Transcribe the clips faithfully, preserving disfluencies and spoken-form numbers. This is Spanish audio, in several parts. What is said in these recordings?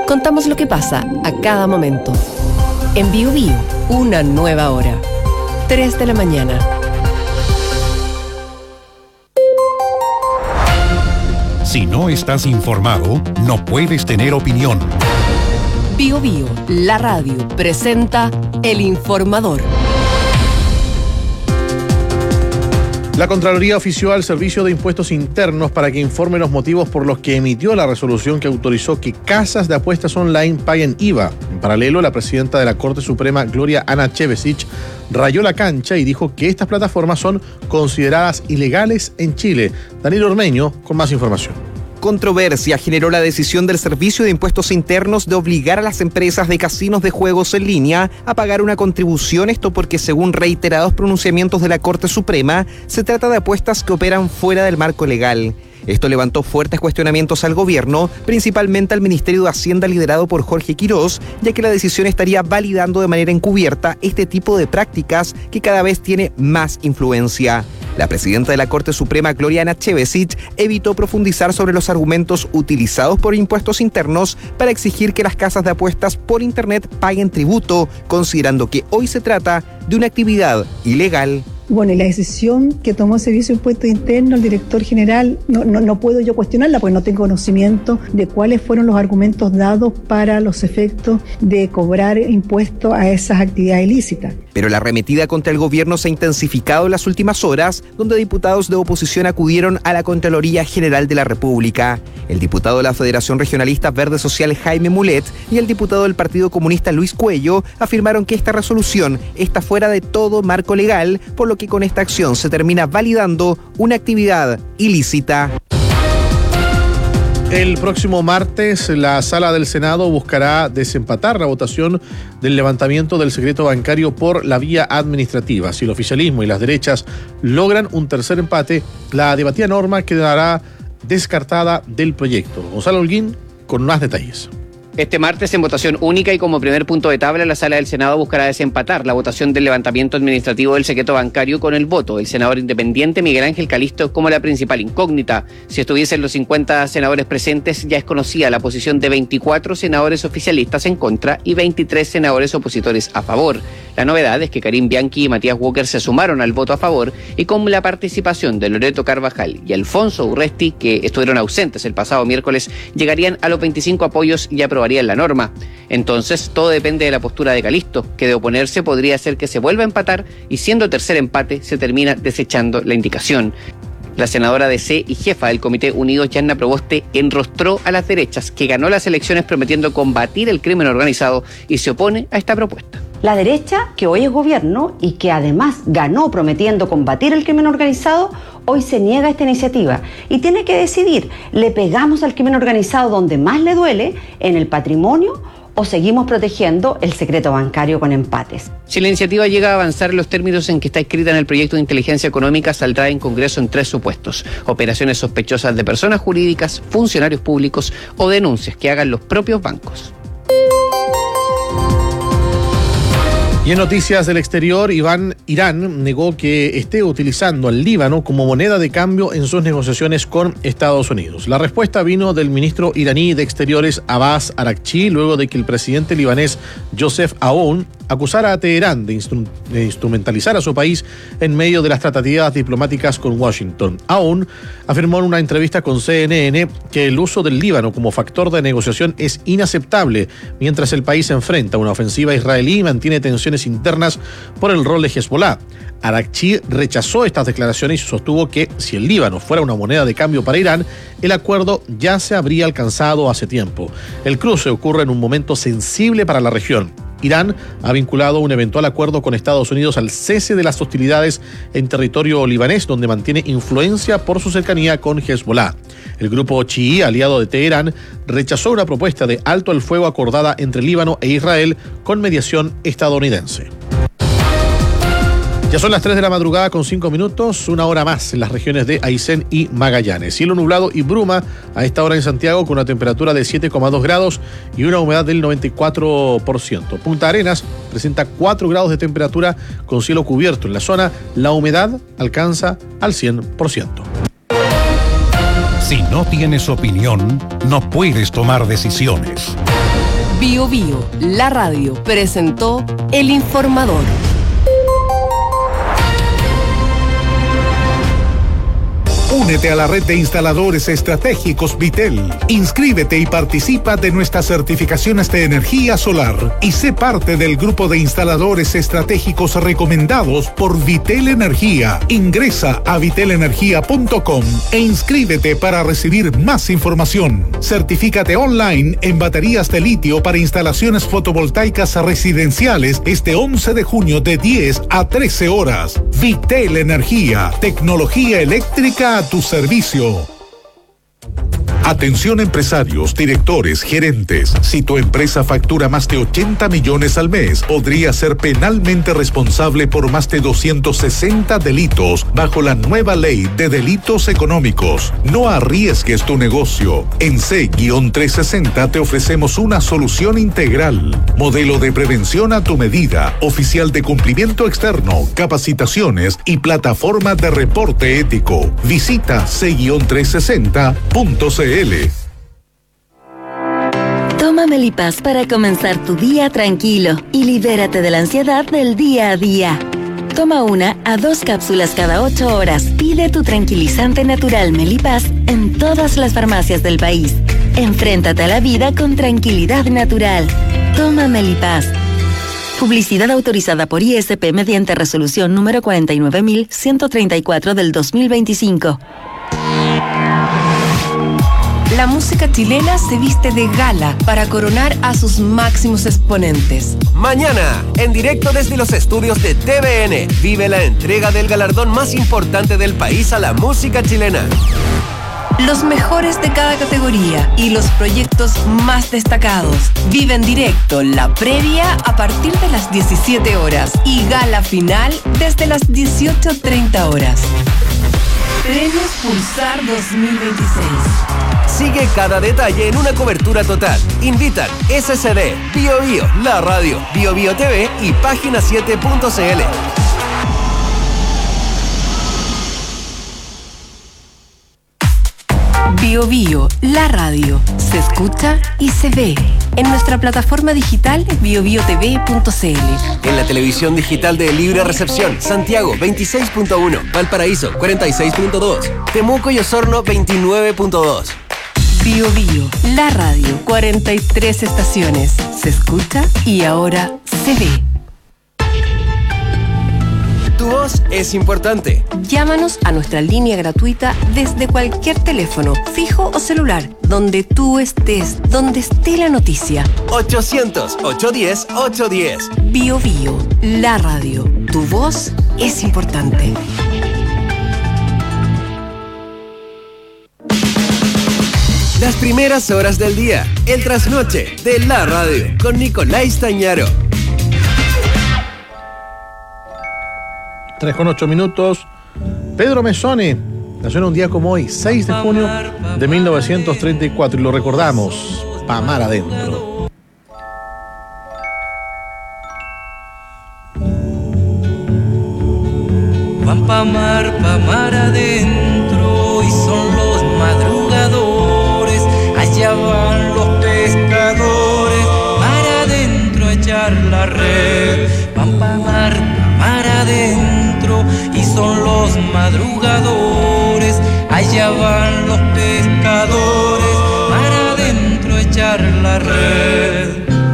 Contamos lo que pasa a cada momento. En Bio Bio, una nueva hora. tres de la mañana. Si no estás informado, no puedes tener opinión. Bio Bio, la radio, presenta El Informador. La Contraloría ofició al Servicio de Impuestos Internos para que informe los motivos por los que emitió la resolución que autorizó que casas de apuestas online paguen I V A. En paralelo, la presidenta de la Corte Suprema, Gloria Ana Chevesic, rayó la cancha y dijo que estas plataformas son consideradas ilegales en Chile. Daniel Ormeño, con más información. Controversia generó la decisión del Servicio de Impuestos Internos de obligar a las empresas de casinos de juegos en línea a pagar una contribución, esto porque según reiterados pronunciamientos de la Corte Suprema, se trata de apuestas que operan fuera del marco legal. Esto levantó fuertes cuestionamientos al gobierno, principalmente al Ministerio de Hacienda liderado por Jorge Quirós, ya que la decisión estaría validando de manera encubierta este tipo de prácticas que cada vez tiene más influencia. La presidenta de la Corte Suprema, Gloria Ana Chevesic, evitó profundizar sobre los argumentos utilizados por Impuestos Internos para exigir que las casas de apuestas por Internet paguen tributo, considerando que hoy se trata de una actividad ilegal. Bueno, y la decisión que tomó el Servicio de Impuestos Internos, el director general, no, no, no puedo yo cuestionarla porque no tengo conocimiento de cuáles fueron los argumentos dados para los efectos de cobrar impuestos a esas actividades ilícitas. Pero la arremetida contra el gobierno se ha intensificado en las últimas horas, donde diputados de oposición acudieron a la Contraloría General de la República. El diputado de la Federación Regionalista Verde Social, Jaime Mulet, y el diputado del Partido Comunista, Luis Cuello, afirmaron que esta resolución está fuera de todo marco legal, por lo que con esta acción se termina validando una actividad ilícita. El próximo martes, la Sala del Senado buscará desempatar la votación del levantamiento del secreto bancario por la vía administrativa. Si el oficialismo y las derechas logran un tercer empate, la debatida norma quedará descartada del proyecto. Gonzalo Holguín con más detalles. Este martes, en votación única y como primer punto de tabla, la Sala del Senado buscará desempatar la votación del levantamiento administrativo del secreto bancario con el voto del senador independiente Miguel Ángel Calisto como la principal incógnita. Si estuviesen los cincuenta senadores presentes, ya es conocida la posición de veinticuatro senadores oficialistas en contra y veintitrés senadores opositores a favor. La novedad es que Karim Bianchi y Matías Walker se sumaron al voto a favor y con la participación de Loreto Carvajal y Alfonso Urresti, que estuvieron ausentes el pasado miércoles, llegarían a los veinticinco apoyos y aprobarían la norma. Entonces, todo depende de la postura de Calisto, que de oponerse podría hacer que se vuelva a empatar y siendo tercer empate se termina desechando la indicación. La senadora de C y jefa del Comité Unidos, Yanna Proboste, enrostró a las derechas, que ganó las elecciones prometiendo combatir el crimen organizado y se opone a esta propuesta. La derecha, que hoy es gobierno y que además ganó prometiendo combatir el crimen organizado, hoy se niega a esta iniciativa y tiene que decidir, ¿le pegamos al crimen organizado donde más le duele, en el patrimonio, o seguimos protegiendo el secreto bancario con empates? Si la iniciativa llega a avanzar en los términos en que está escrita en el proyecto de inteligencia económica, saldrá en Congreso en tres supuestos: operaciones sospechosas de personas jurídicas, funcionarios públicos o denuncias que hagan los propios bancos. Y en noticias del exterior, Iván, Irán negó que esté utilizando al Líbano como moneda de cambio en sus negociaciones con Estados Unidos. La respuesta vino del ministro iraní de Exteriores Abbas Araghchi, luego de que el presidente libanés Joseph Aoun acusara a Teherán de, instru- de instrumentalizar a su país en medio de las tratativas diplomáticas con Washington. Aoun afirmó en una entrevista con C N N que el uso del Líbano como factor de negociación es inaceptable, mientras el país enfrenta una ofensiva israelí y mantiene tensiones internas por el rol de Hezbollah. Araghchi rechazó estas declaraciones y sostuvo que si el Líbano fuera una moneda de cambio para Irán, el acuerdo ya se habría alcanzado hace tiempo. El cruce ocurre en un momento sensible para la región. Irán ha vinculado un eventual acuerdo con Estados Unidos al cese de las hostilidades en territorio libanés, donde mantiene influencia por su cercanía con Hezbollah. El grupo chií, aliado de Teherán, rechazó una propuesta de alto al fuego acordada entre Líbano e Israel con mediación estadounidense. Ya son las tres de la madrugada con cinco minutos, una hora más en las regiones de Aysén y Magallanes. Cielo nublado y bruma a esta hora en Santiago con una temperatura de siete coma dos grados y una humedad del noventa y cuatro por ciento. Punta Arenas presenta cuatro grados de temperatura con cielo cubierto. En la zona, la humedad alcanza al cien por ciento. Si no tienes opinión, no puedes tomar decisiones. Bio Bio, la radio, presentó El Informador. Únete a la red de instaladores estratégicos Vitel. Inscríbete y participa de nuestras certificaciones de energía solar y sé parte del grupo de instaladores estratégicos recomendados por Vitel Energía. Ingresa a vitel energía punto com e inscríbete para recibir más información. Certifícate online en baterías de litio para instalaciones fotovoltaicas residenciales este once de junio de diez a trece horas. Vitel Energía, tecnología eléctrica a tu servicio. Atención empresarios, directores, gerentes. Si tu empresa factura más de ochenta millones al mes, podría ser penalmente responsable por más de doscientos sesenta delitos bajo la nueva ley de delitos económicos. No arriesgues tu negocio. En C trescientos sesenta te ofrecemos una solución integral. Modelo de prevención a tu medida, oficial de cumplimiento externo, capacitaciones y plataforma de reporte ético. Visita C trescientos sesenta punto c l. Toma Melipaz para comenzar tu día tranquilo y libérate de la ansiedad del día a día. Toma una a dos cápsulas cada ocho horas. Pide tu tranquilizante natural Melipaz en todas las farmacias del país. Enfréntate a la vida con tranquilidad natural. Toma Melipaz. Publicidad autorizada por I S P mediante resolución número cuarenta y nueve mil ciento treinta y cuatro del dos mil veinticinco. La música chilena se viste de gala para coronar a sus máximos exponentes. Mañana, en directo desde los estudios de T V N, vive la entrega del galardón más importante del país a la música chilena. Los mejores de cada categoría y los proyectos más destacados. Vive en directo la previa a partir de las diecisiete horas y gala final desde las dieciocho treinta horas. Premios Pulsar dos mil veintiséis. Sigue cada detalle en una cobertura total. Invitan S C D, Bio Bio, La Radio, Bio Bio T V y Página siete punto c l. Bio Bio, la radio, se escucha y se ve en nuestra plataforma digital bio bio t v punto c l. En la televisión digital de Libre Recepción, Santiago veintiséis punto uno, Valparaíso cuarenta y seis punto dos, Temuco y Osorno veintinueve punto dos. Bio Bio, la radio, cuarenta y tres estaciones, se escucha y ahora se ve. Tu voz es importante. Llámanos a nuestra línea gratuita desde cualquier teléfono, fijo o celular, donde tú estés, donde esté la noticia. ochocientos, ochocientos diez, ochocientos diez. Bio Bio, la radio. Tu voz es importante. Las primeras horas del día, el trasnoche de la radio, con Nicolás Tañaro. tres con ocho minutos. Pedro Mezzoni nació en un día como hoy, seis de junio de mil novecientos treinta y cuatro, y lo recordamos, pa' mar adentro. Van pa' mar, pa' mar adentro, y son los madrugadores, allá van los pescadores, mar adentro a echar la red. Van pa' mar, pa' mar adentro, y son los madrugadores, allá van los pescadores, mar adentro a echar la red.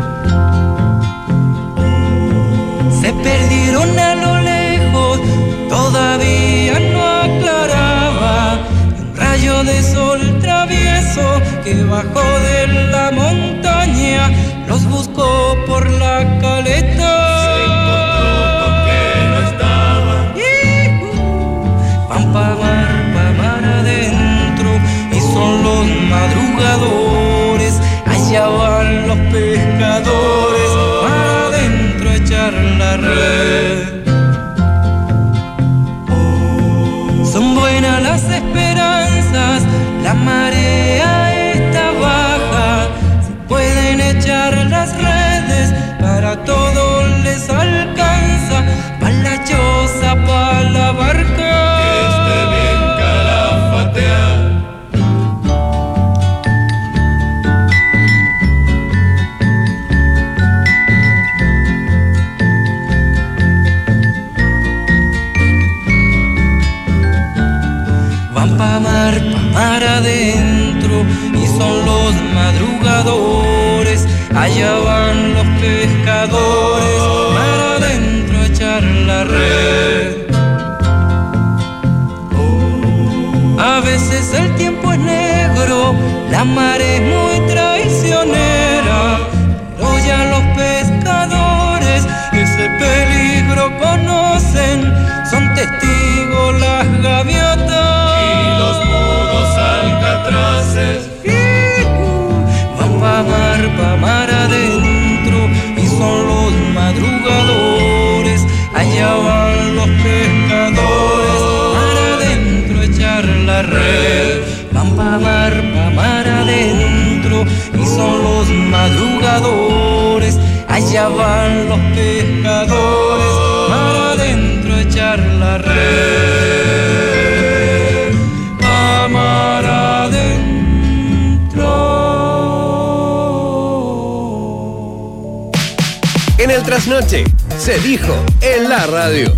Se perdieron a lo lejos, todavía no aclaraba, un rayo de sol travieso que bajó de la montaña, los buscó por la caleta. Pa' mar, pa' mar adentro, y son los madrugadores, allá van los pescadores, mar adentro a echar la red. Son buenas las esperanzas, la marea está baja, se pueden echar las redes, para todos les alcanza, pa' la choza, pa' la barca. pa' mar, pa' mar adentro, y son los madrugadores, allá van los pescadores, mar adentro a echar la red. A veces el tiempo es negro, la mar es muy traicionera, pero ya los pescadores ese peligro conocen, son testigos las gaviotas y los mudos alcatraces. Van pa' mar, pa' mar adentro, y son los madrugadores, allá van los pescadores, mar adentro a echar la red. Van pa' mar, pa' mar adentro, y son los madrugadores, allá van los pescadores, mar adentro a echar la red. Pa' mar adentro. En el trasnoche, se dijo en la radio.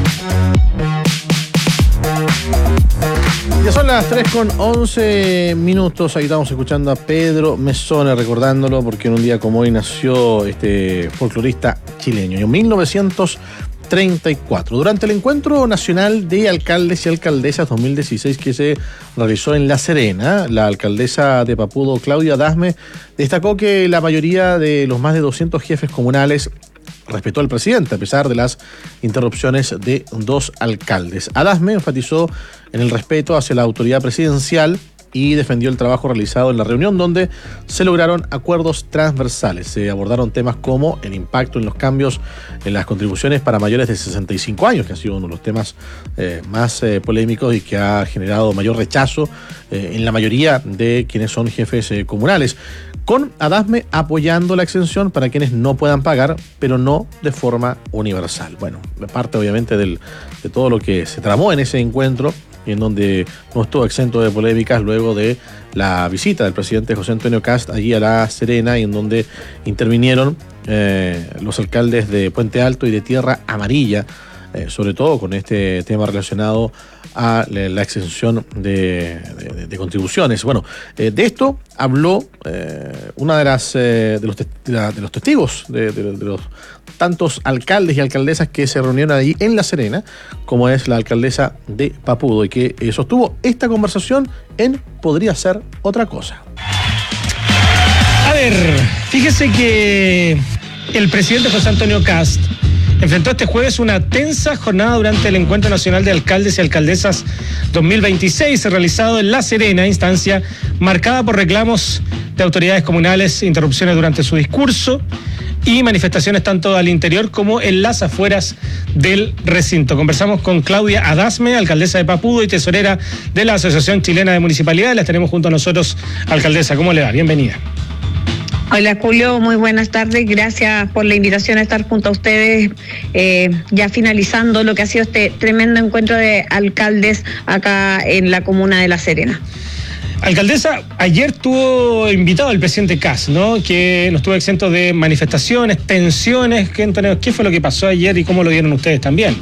Ya son las tres con once minutos, ahí estamos escuchando a Pedro Mezzone, recordándolo porque en un día como hoy nació este folclorista chileño, en mil novecientos treinta y cuatro. Durante el Encuentro Nacional de Alcaldes y Alcaldesas dos mil dieciséis que se realizó en La Serena, la alcaldesa de Papudo, Claudia Dasme, destacó que la mayoría de los más de doscientos jefes comunales respetó al presidente a pesar de las interrupciones de dos alcaldes. Adasme enfatizó en el respeto hacia la autoridad presidencial y defendió el trabajo realizado en la reunión donde se lograron acuerdos transversales. Se abordaron temas como el impacto en los cambios en las contribuciones para mayores de sesenta y cinco años, que ha sido uno de los temas eh, más eh, polémicos y que ha generado mayor rechazo eh, en la mayoría de quienes son jefes eh, comunales, con Adasme apoyando la exención para quienes no puedan pagar, pero no de forma universal. Bueno, parte obviamente del, de todo lo que se tramó en ese encuentro, y en donde no estuvo exento de polémicas luego de la visita del presidente José Antonio Kast allí a La Serena, y en donde intervinieron eh, los alcaldes de Puente Alto y de Tierra Amarilla, eh, sobre todo con este tema relacionado a la exención de, de, de contribuciones. Bueno, eh, de esto habló eh, una de las eh, de, los te, de, la, de los testigos de, de, de los tantos alcaldes y alcaldesas que se reunieron allí en La Serena, como es la alcaldesa de Papudo, y que eh, sostuvo esta conversación en Podría Ser Otra Cosa. A ver, fíjese que el presidente José Antonio Kast enfrentó este jueves una tensa jornada durante el Encuentro Nacional de Alcaldes y Alcaldesas dos mil veintiséis, realizado en La Serena, instancia marcada por reclamos de autoridades comunales, interrupciones durante su discurso y manifestaciones tanto al interior como en las afueras del recinto. Conversamos con Claudia Adasme, alcaldesa de Papudo y tesorera de la Asociación Chilena de Municipalidades. Las tenemos junto a nosotros. Alcaldesa, ¿cómo le va? Bienvenida. Hola Julio, muy buenas tardes, gracias por la invitación a estar junto a ustedes, eh, ya finalizando lo que ha sido este tremendo encuentro de alcaldes acá en la comuna de La Serena. Alcaldesa, ayer estuvo invitado el presidente Kast, ¿no? Que no estuvo exento de manifestaciones, tensiones. ¿Qué, ¿Qué fue lo que pasó ayer y cómo lo vieron ustedes también?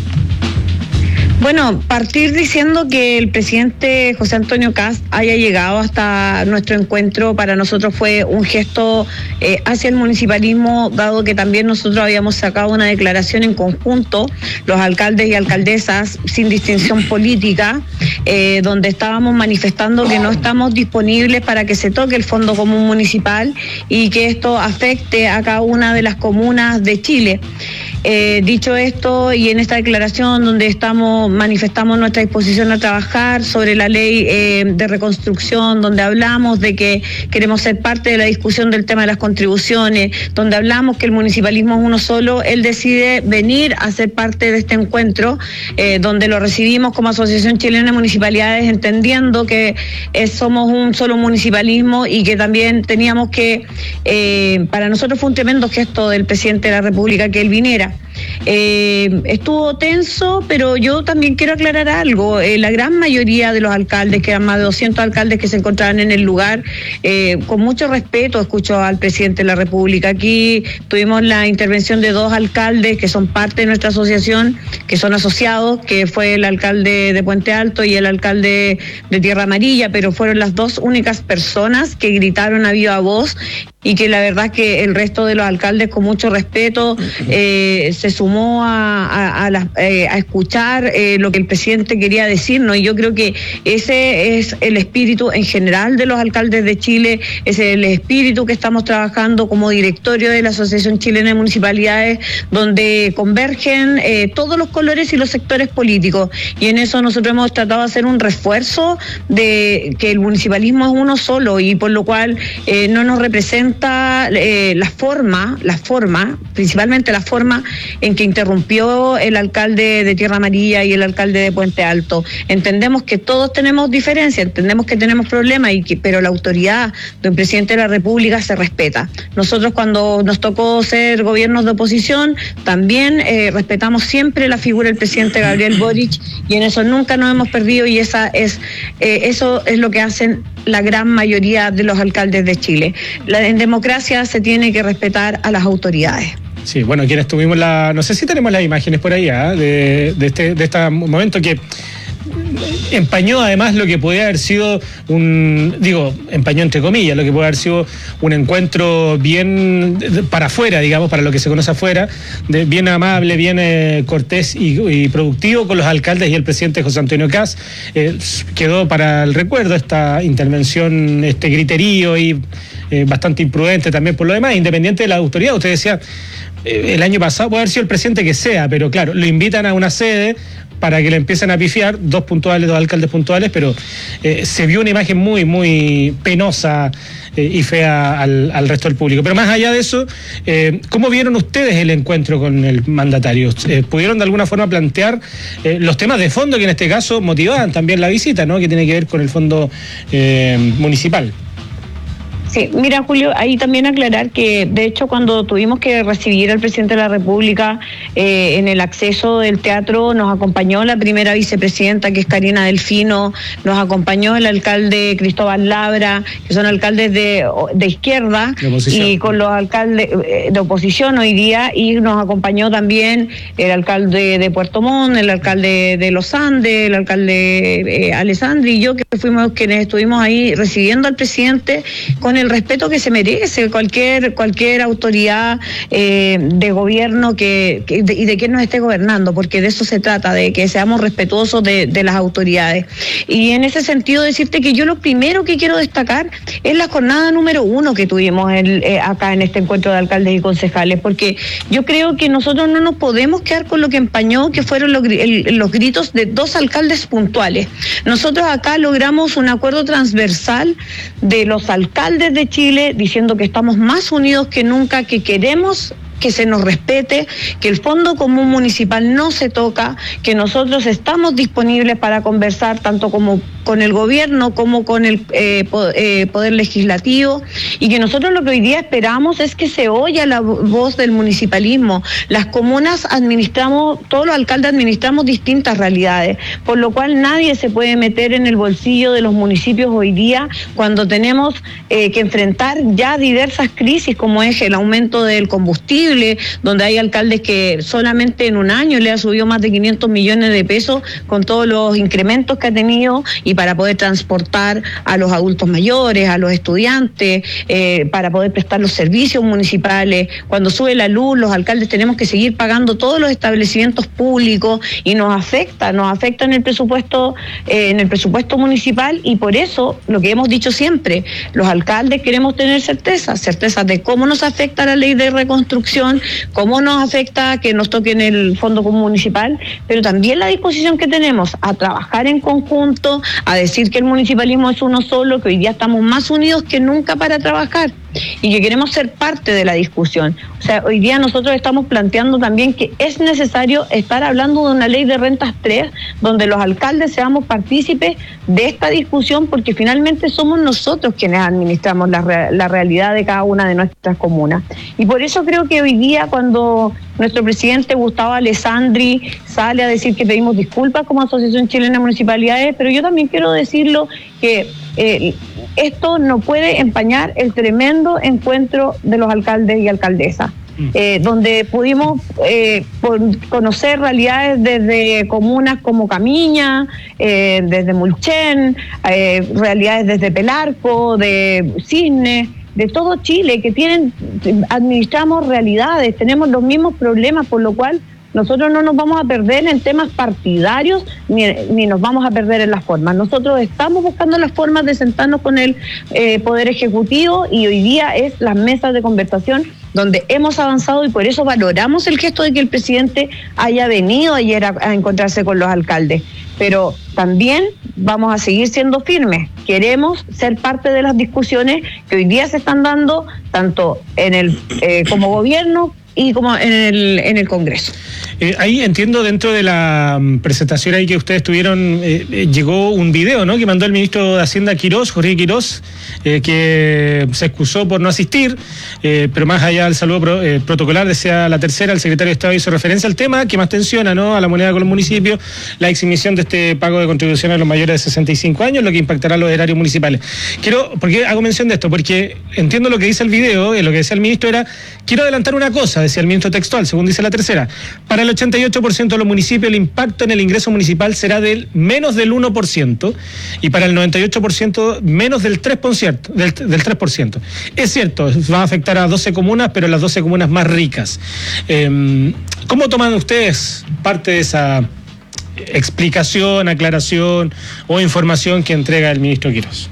Bueno, partir diciendo que el presidente José Antonio Kast haya llegado hasta nuestro encuentro para nosotros fue un gesto eh, hacia el municipalismo, dado que también nosotros habíamos sacado una declaración en conjunto, los alcaldes y alcaldesas sin distinción política, eh, donde estábamos manifestando que no estamos disponibles para que se toque el Fondo Común Municipal y que esto afecte a cada una de las comunas de Chile. Eh, dicho esto, y en esta declaración donde estamos manifestamos nuestra disposición a trabajar sobre la ley eh, de reconstrucción, donde hablamos de que queremos ser parte de la discusión del tema de las contribuciones, donde hablamos que el municipalismo es uno solo, él decide venir a ser parte de este encuentro, eh, donde lo recibimos como Asociación Chilena de Municipalidades, entendiendo que eh, somos un solo municipalismo y que también teníamos que, eh, para nosotros fue un tremendo gesto del presidente de la República que él viniera. Eh, estuvo tenso, pero yo también quiero aclarar algo. Eh, la gran mayoría de los alcaldes, que eran más de doscientos alcaldes que se encontraban en el lugar, eh, con mucho respeto escucho al presidente de la República. Aquí tuvimos la intervención de dos alcaldes que son parte de nuestra asociación, que son asociados, que fue el alcalde de Puente Alto y el alcalde de Tierra Amarilla, pero fueron las dos únicas personas que gritaron a viva voz, y que la verdad que el resto de los alcaldes, con mucho respeto, eh, se sumó a, a, a, la, eh, a escuchar eh, lo que el presidente quería decirnos, y yo creo que ese es el espíritu en general de los alcaldes de Chile, ese es el espíritu que estamos trabajando como directorio de la Asociación Chilena de Municipalidades, donde convergen eh, todos los colores y los sectores políticos, y en eso nosotros hemos tratado de hacer un refuerzo de que el municipalismo es uno solo, y por lo cual eh, no nos representa Eh, la forma, la forma, principalmente la forma en que interrumpió el alcalde de Tierra Amarilla y el alcalde de Puente Alto. Entendemos que todos tenemos diferencias, entendemos que tenemos problemas, y que, pero la autoridad del presidente de la República se respeta. Nosotros, cuando nos tocó ser gobiernos de oposición, también eh, respetamos siempre la figura del presidente Gabriel Boric, y en eso nunca nos hemos perdido, y esa es eh, eso es lo que hacen la gran mayoría de los alcaldes de Chile. La, en democracia se tiene que respetar a las autoridades. Sí, bueno, quienes tuvimos la... No sé si tenemos las imágenes por ahí, ¿eh? de, de, este, de este momento que empañó además lo que podía haber sido un, digo, empañó entre comillas, lo que puede haber sido un encuentro bien para afuera, digamos, para lo que se conoce afuera, de, bien amable, bien eh, cortés y, y productivo con los alcaldes y el presidente José Antonio Kast. Eh, quedó para el recuerdo esta intervención, este griterío y eh, bastante imprudente también por lo demás, independiente de la autoridad. Usted decía, eh, el año pasado puede haber sido el presidente que sea, pero claro, lo invitan a una sede para que le empiecen a pifiar, dos puntuales, dos alcaldes puntuales, pero eh, se vio una imagen muy, muy penosa eh, y fea al, al resto del público. Pero más allá de eso, eh, ¿cómo vieron ustedes el encuentro con el mandatario? Eh, ¿Pudieron de alguna forma plantear eh, los temas de fondo que en este caso motivaban también la visita, ¿no?, que tiene que ver con el fondo eh, municipal? Sí, mira, Julio, ahí también aclarar que de hecho cuando tuvimos que recibir al presidente de la República eh, en el acceso del teatro, nos acompañó la primera vicepresidenta, que es Karina Delfino, nos acompañó el alcalde Cristóbal Labra, que son alcaldes de, de izquierda, de y con los alcaldes de oposición hoy día, y nos acompañó también el alcalde de Puerto Montt, el alcalde de Los Andes, el alcalde eh, Alessandri y yo, que fuimos quienes estuvimos ahí recibiendo al presidente con el el respeto que se merece cualquier cualquier autoridad eh, de gobierno que, que de, y de quien nos esté gobernando, porque de eso se trata, de que seamos respetuosos de, de las autoridades. Y en ese sentido decirte que yo lo primero que quiero destacar es la jornada número uno que tuvimos el, eh, acá en este encuentro de alcaldes y concejales, porque yo creo que nosotros no nos podemos quedar con lo que empañó, que fueron los, el, los gritos de dos alcaldes puntuales. Nosotros acá logramos un acuerdo transversal de los alcaldes de Chile diciendo que estamos más unidos que nunca, que queremos que se nos respete, que el Fondo Común Municipal no se toca, que nosotros estamos disponibles para conversar tanto como con el gobierno como con el eh, Poder Legislativo, y que nosotros lo que hoy día esperamos es que se oiga la voz del municipalismo. Las comunas administramos, todos los alcaldes administramos distintas realidades, por lo cual nadie se puede meter en el bolsillo de los municipios hoy día cuando tenemos eh, que enfrentar ya diversas crisis, como es el aumento del combustible, donde hay alcaldes que solamente en un año le ha subido más de quinientos millones de pesos con todos los incrementos que ha tenido, y para poder transportar a los adultos mayores, a los estudiantes, eh, para poder prestar los servicios municipales. Cuando sube la luz, los alcaldes tenemos que seguir pagando todos los establecimientos públicos, y nos afecta, nos afecta en el presupuesto, eh, en el presupuesto municipal, y por eso lo que hemos dicho siempre, los alcaldes queremos tener certeza, certeza de cómo nos afecta la ley de reconstrucción, cómo nos afecta que nos toque en el Fondo Común Municipal, pero también la disposición que tenemos a trabajar en conjunto, a decir que el municipalismo es uno solo, que hoy día estamos más unidos que nunca para trabajar. y que queremos ser parte de la discusión. O sea, hoy día nosotros estamos planteando también que es necesario estar hablando de una ley de rentas tres, donde los alcaldes seamos partícipes de esta discusión, porque finalmente somos nosotros quienes administramos la, re- la realidad de cada una de nuestras comunas. Y por eso creo que hoy día, cuando nuestro presidente Gustavo Alessandri sale a decir que pedimos disculpas como Asociación Chilena de Municipalidades, pero yo también quiero decirlo que eh, esto no puede empañar el tremendo encuentro de los alcaldes y alcaldesas. Eh, donde pudimos eh, por conocer realidades desde comunas como Camiña, eh, desde Mulchen, eh, realidades desde Pelarco, de Cisne, de todo Chile, que tienen, administramos realidades, tenemos los mismos problemas, por lo cual nosotros no nos vamos a perder en temas partidarios, ni, ni nos vamos a perder en las formas. Nosotros estamos buscando las formas de sentarnos con el eh, Poder Ejecutivo, y hoy día es las mesas de conversación donde hemos avanzado, y por eso valoramos el gesto de que el presidente haya venido ayer a, a encontrarse con los alcaldes. Pero también vamos a seguir siendo firmes. Queremos ser parte de las discusiones que hoy día se están dando, tanto en el eh, como gobierno y como en el, en el Congreso. Eh, ahí entiendo, dentro de la um, presentación ahí que ustedes tuvieron, eh, eh, llegó un video, ¿no?, que mandó el ministro de Hacienda Quirós, Jorge Quirós, eh, que se excusó por no asistir, eh, pero más allá del saludo pro, eh, protocolar, decía la tercera, el secretario de Estado hizo referencia al tema que más tensiona, ¿no?, a la moneda con los municipios, la exhibición de este pago de contribución a los mayores de sesenta y cinco años, lo que impactará a los erarios municipales. Quiero, ¿por qué hago mención de esto? Porque entiendo lo que dice el video, eh, lo que decía el ministro era, quiero adelantar una cosa, decía el ministro textual, según dice la tercera, para el ochenta y ocho por ciento de los municipios el impacto en el ingreso municipal será del menos del uno por ciento, y para el noventa y ocho por ciento menos del tres por ciento, del, del tres por ciento. Es cierto, va a afectar a doce comunas, pero las doce comunas más ricas. Eh, ¿Cómo toman ustedes parte de esa explicación, aclaración o información que entrega el ministro Quirós?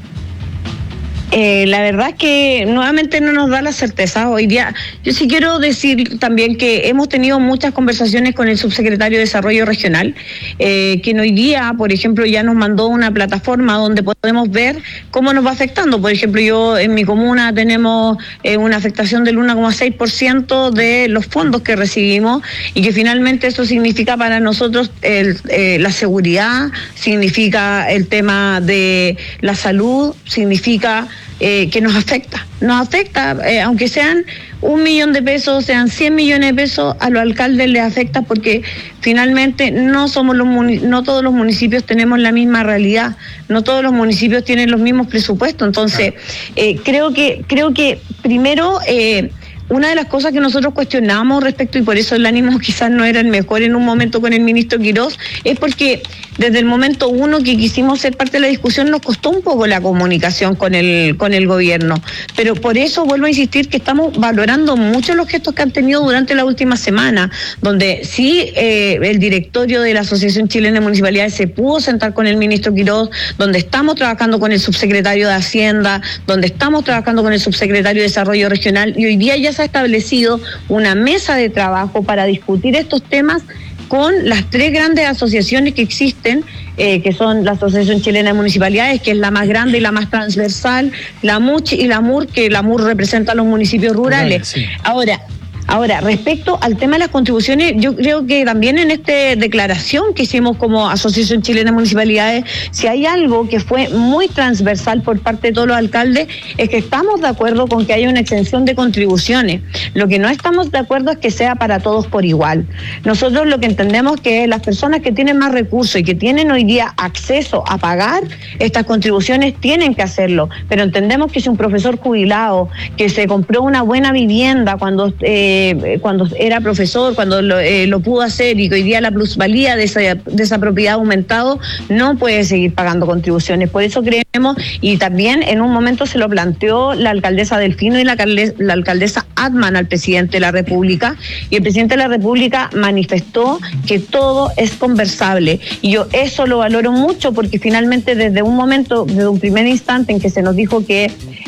Eh, la verdad es que nuevamente no nos da la certeza. Hoy día, yo sí quiero decir también que hemos tenido muchas conversaciones con el subsecretario de Desarrollo Regional, eh, quien hoy día, por ejemplo, ya nos mandó una plataforma donde podemos ver cómo nos va afectando. Por ejemplo, yo en mi comuna tenemos eh, una afectación del uno coma seis por ciento de los fondos que recibimos, y que finalmente eso significa para nosotros el, eh, la seguridad, significa el tema de la salud, significa Eh, que nos afecta, nos afecta, eh, aunque sean un millón de pesos, sean cien millones de pesos, a los alcaldes les afecta, porque finalmente no somos los muni- no todos los municipios tenemos la misma realidad, no todos los municipios tienen los mismos presupuestos. Entonces, eh, creo que creo que primero eh, una de las cosas que nosotros cuestionamos respecto, y por eso el ánimo quizás no era el mejor en un momento con el ministro Quirós, es porque desde el momento uno que quisimos ser parte de la discusión nos costó un poco la comunicación con el con el gobierno. Pero por eso vuelvo a insistir que estamos valorando mucho los gestos que han tenido durante la última semana, donde sí eh, el directorio de la Asociación Chilena de Municipalidades se pudo sentar con el ministro Quirós, donde estamos trabajando con el subsecretario de Hacienda, donde estamos trabajando con el subsecretario de Desarrollo Regional, y hoy día ya se ha establecido una mesa de trabajo para discutir estos temas con las tres grandes asociaciones que existen, eh, que son la Asociación Chilena de Municipalidades, que es la más grande y la más transversal, la M U C H y la M U R, que la M U R representa a los municipios rurales. Sí. Ahora, Ahora, respecto al tema de las contribuciones, yo creo que también en esta declaración que hicimos como Asociación Chilena de Municipalidades, si hay algo que fue muy transversal por parte de todos los alcaldes, es que estamos de acuerdo con que haya una exención de contribuciones. Lo que no estamos de acuerdo es que sea para todos por igual. Nosotros lo que entendemos es que las personas que tienen más recursos y que tienen hoy día acceso a pagar estas contribuciones tienen que hacerlo, pero entendemos que si un profesor jubilado que se compró una buena vivienda cuando... Eh, cuando era profesor, cuando lo, eh, lo pudo hacer, y que hoy día la plusvalía de esa, de esa propiedad ha aumentado, no puede seguir pagando contribuciones. Por eso creemos, y también en un momento se lo planteó la alcaldesa Delfino y la, la alcaldesa Atman al presidente de la República, y el presidente de la República manifestó que todo es conversable, y yo eso lo valoro mucho, porque finalmente desde un momento, desde un primer instante en que se nos dijo que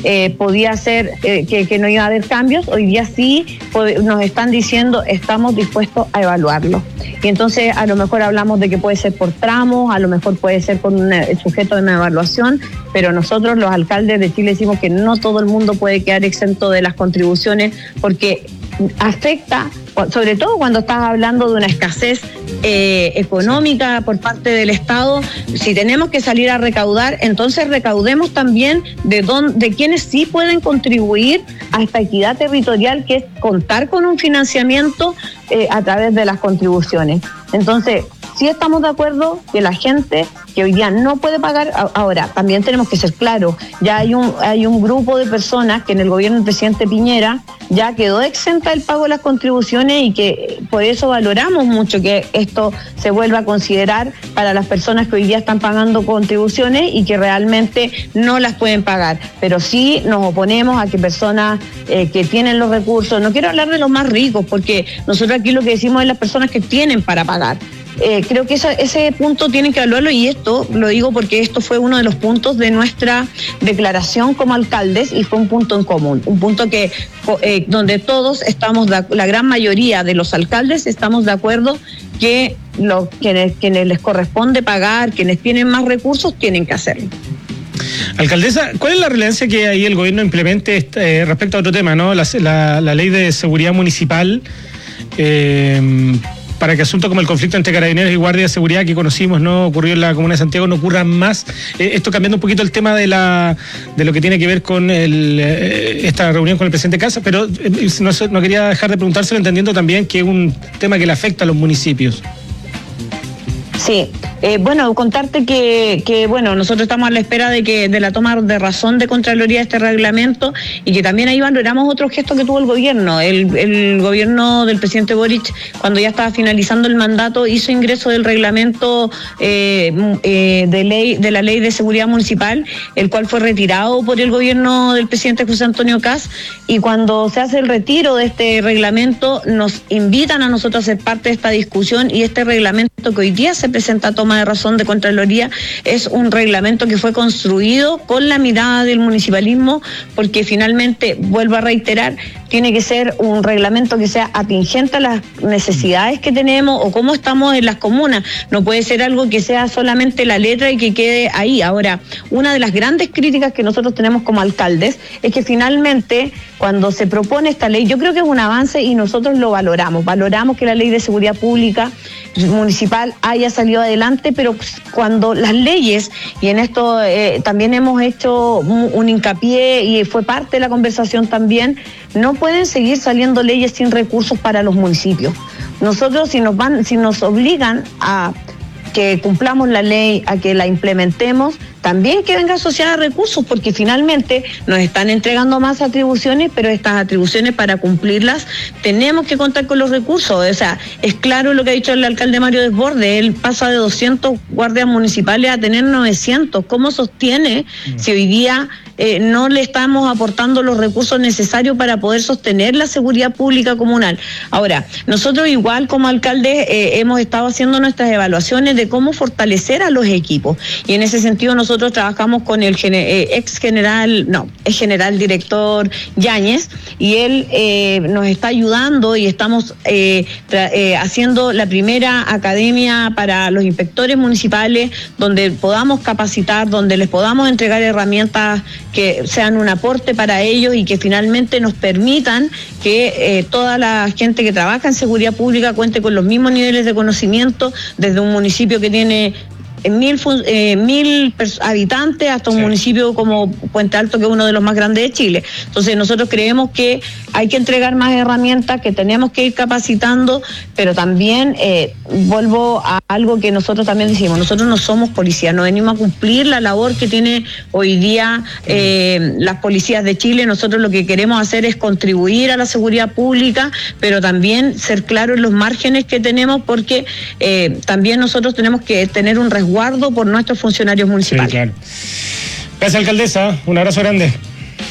eh, podía ser eh, que, que no iba a haber cambios. Hoy día sí pod- nos están diciendo estamos dispuestos a evaluarlo. Y entonces a lo mejor hablamos de que puede ser por tramos, a lo mejor puede ser con un sujeto de una evaluación, pero nosotros los alcaldes de Chile decimos que no todo el mundo puede quedar exento de las contribuciones porque afecta, sobre todo cuando estás hablando de una escasez eh, económica por parte del Estado. Si tenemos que salir a recaudar, entonces recaudemos también de, don, de quienes sí pueden contribuir a esta equidad territorial, que es contar con un financiamiento eh, a través de las contribuciones. Entonces, sí estamos de acuerdo que la gente que hoy día no puede pagar, ahora también tenemos que ser claros, ya hay un hay un grupo de personas que en el gobierno del presidente Piñera ya quedó exenta del pago de las contribuciones y que por eso valoramos mucho que esto se vuelva a considerar para las personas que hoy día están pagando contribuciones y que realmente no las pueden pagar, pero sí nos oponemos a que personas eh, que tienen los recursos, no quiero hablar de los más ricos porque nosotros aquí lo que decimos es las personas que tienen para pagar. Eh, creo que esa, ese punto tienen que evaluarlo y esto lo digo porque esto fue uno de los puntos de nuestra declaración como alcaldes y fue un punto en común, un punto que eh, donde todos estamos, de, la gran mayoría de los alcaldes estamos de acuerdo que los, quienes, quienes les corresponde pagar, quienes tienen más recursos tienen que hacerlo. Alcaldesa, ¿cuál es la relevancia que ahí el gobierno implemente eh, respecto a otro tema, ¿no? La, la, la ley de seguridad municipal, eh, para que asuntos como el conflicto entre carabineros y guardia de seguridad que conocimos, no ocurrió en la comuna de Santiago, no ocurran más? Eh, esto cambiando un poquito el tema de la de lo que tiene que ver con el, eh, esta reunión con el presidente Casa, pero eh, no, no quería dejar de preguntárselo, entendiendo también que es un tema que le afecta a los municipios. Sí, eh, bueno, contarte que, que, bueno, nosotros estamos a la espera de que de la toma de razón de Contraloría de este reglamento y que también ahí valoramos otro gesto que tuvo el gobierno. El, el gobierno del presidente Boric, cuando ya estaba finalizando el mandato, hizo ingreso del reglamento eh, eh, de ley de la Ley de Seguridad Municipal, el cual fue retirado por el gobierno del presidente José Antonio Kast, y cuando se hace el retiro de este reglamento, nos invitan a nosotros a ser parte de esta discusión, y este reglamento que hoy día se presenta a toma de razón de Contraloría es un reglamento que fue construido con la mirada del municipalismo, porque finalmente, vuelvo a reiterar, tiene que ser un reglamento que sea atingente a las necesidades que tenemos o cómo estamos en las comunas. No puede ser algo que sea solamente la letra y que quede ahí. Ahora, una de las grandes críticas que nosotros tenemos como alcaldes es que finalmente, cuando se propone esta ley, yo creo que es un avance y nosotros lo valoramos. Valoramos que la Ley de Seguridad Pública Municipal haya salido adelante, pero cuando las leyes, y en esto eh, también hemos hecho un, un hincapié y fue parte de la conversación también, no pueden seguir saliendo leyes sin recursos para los municipios. Nosotros, si nos van, si nos obligan a que cumplamos la ley, a que la implementemos, también que venga asociada a recursos, porque finalmente nos están entregando más atribuciones, pero estas atribuciones, para cumplirlas tenemos que contar con los recursos. O sea, es claro lo que ha dicho el alcalde Mario Desbordes, él pasa de doscientos guardias municipales a tener novecientos. ¿Cómo sostiene si hoy día eh, no le estamos aportando los recursos necesarios para poder sostener la seguridad pública comunal? Ahora, nosotros igual como alcaldes eh, hemos estado haciendo nuestras evaluaciones de cómo fortalecer a los equipos, y en ese sentido nosotros Nosotros trabajamos con el eh, ex general, no, ex general director Yáñez, y él eh, nos está ayudando y estamos eh, tra- eh, haciendo la primera academia para los inspectores municipales, donde podamos capacitar, donde les podamos entregar herramientas que sean un aporte para ellos y que finalmente nos permitan que eh, toda la gente que trabaja en seguridad pública cuente con los mismos niveles de conocimiento, desde un municipio que tiene mil, eh, mil habitantes hasta un sí. municipio como Puente Alto, que es uno de los más grandes de Chile. Entonces nosotros creemos que hay que entregar más herramientas, que tenemos que ir capacitando, pero también eh, vuelvo a algo que nosotros también decimos: nosotros no somos policías, no venimos a cumplir la labor que tiene hoy día eh, las policías de Chile. Nosotros lo que queremos hacer es contribuir a la seguridad pública, pero también ser claros en los márgenes que tenemos, porque eh, también nosotros tenemos que tener un resguardo guardo por nuestros funcionarios municipales. Sí, claro. Gracias, alcaldesa. Un abrazo grande.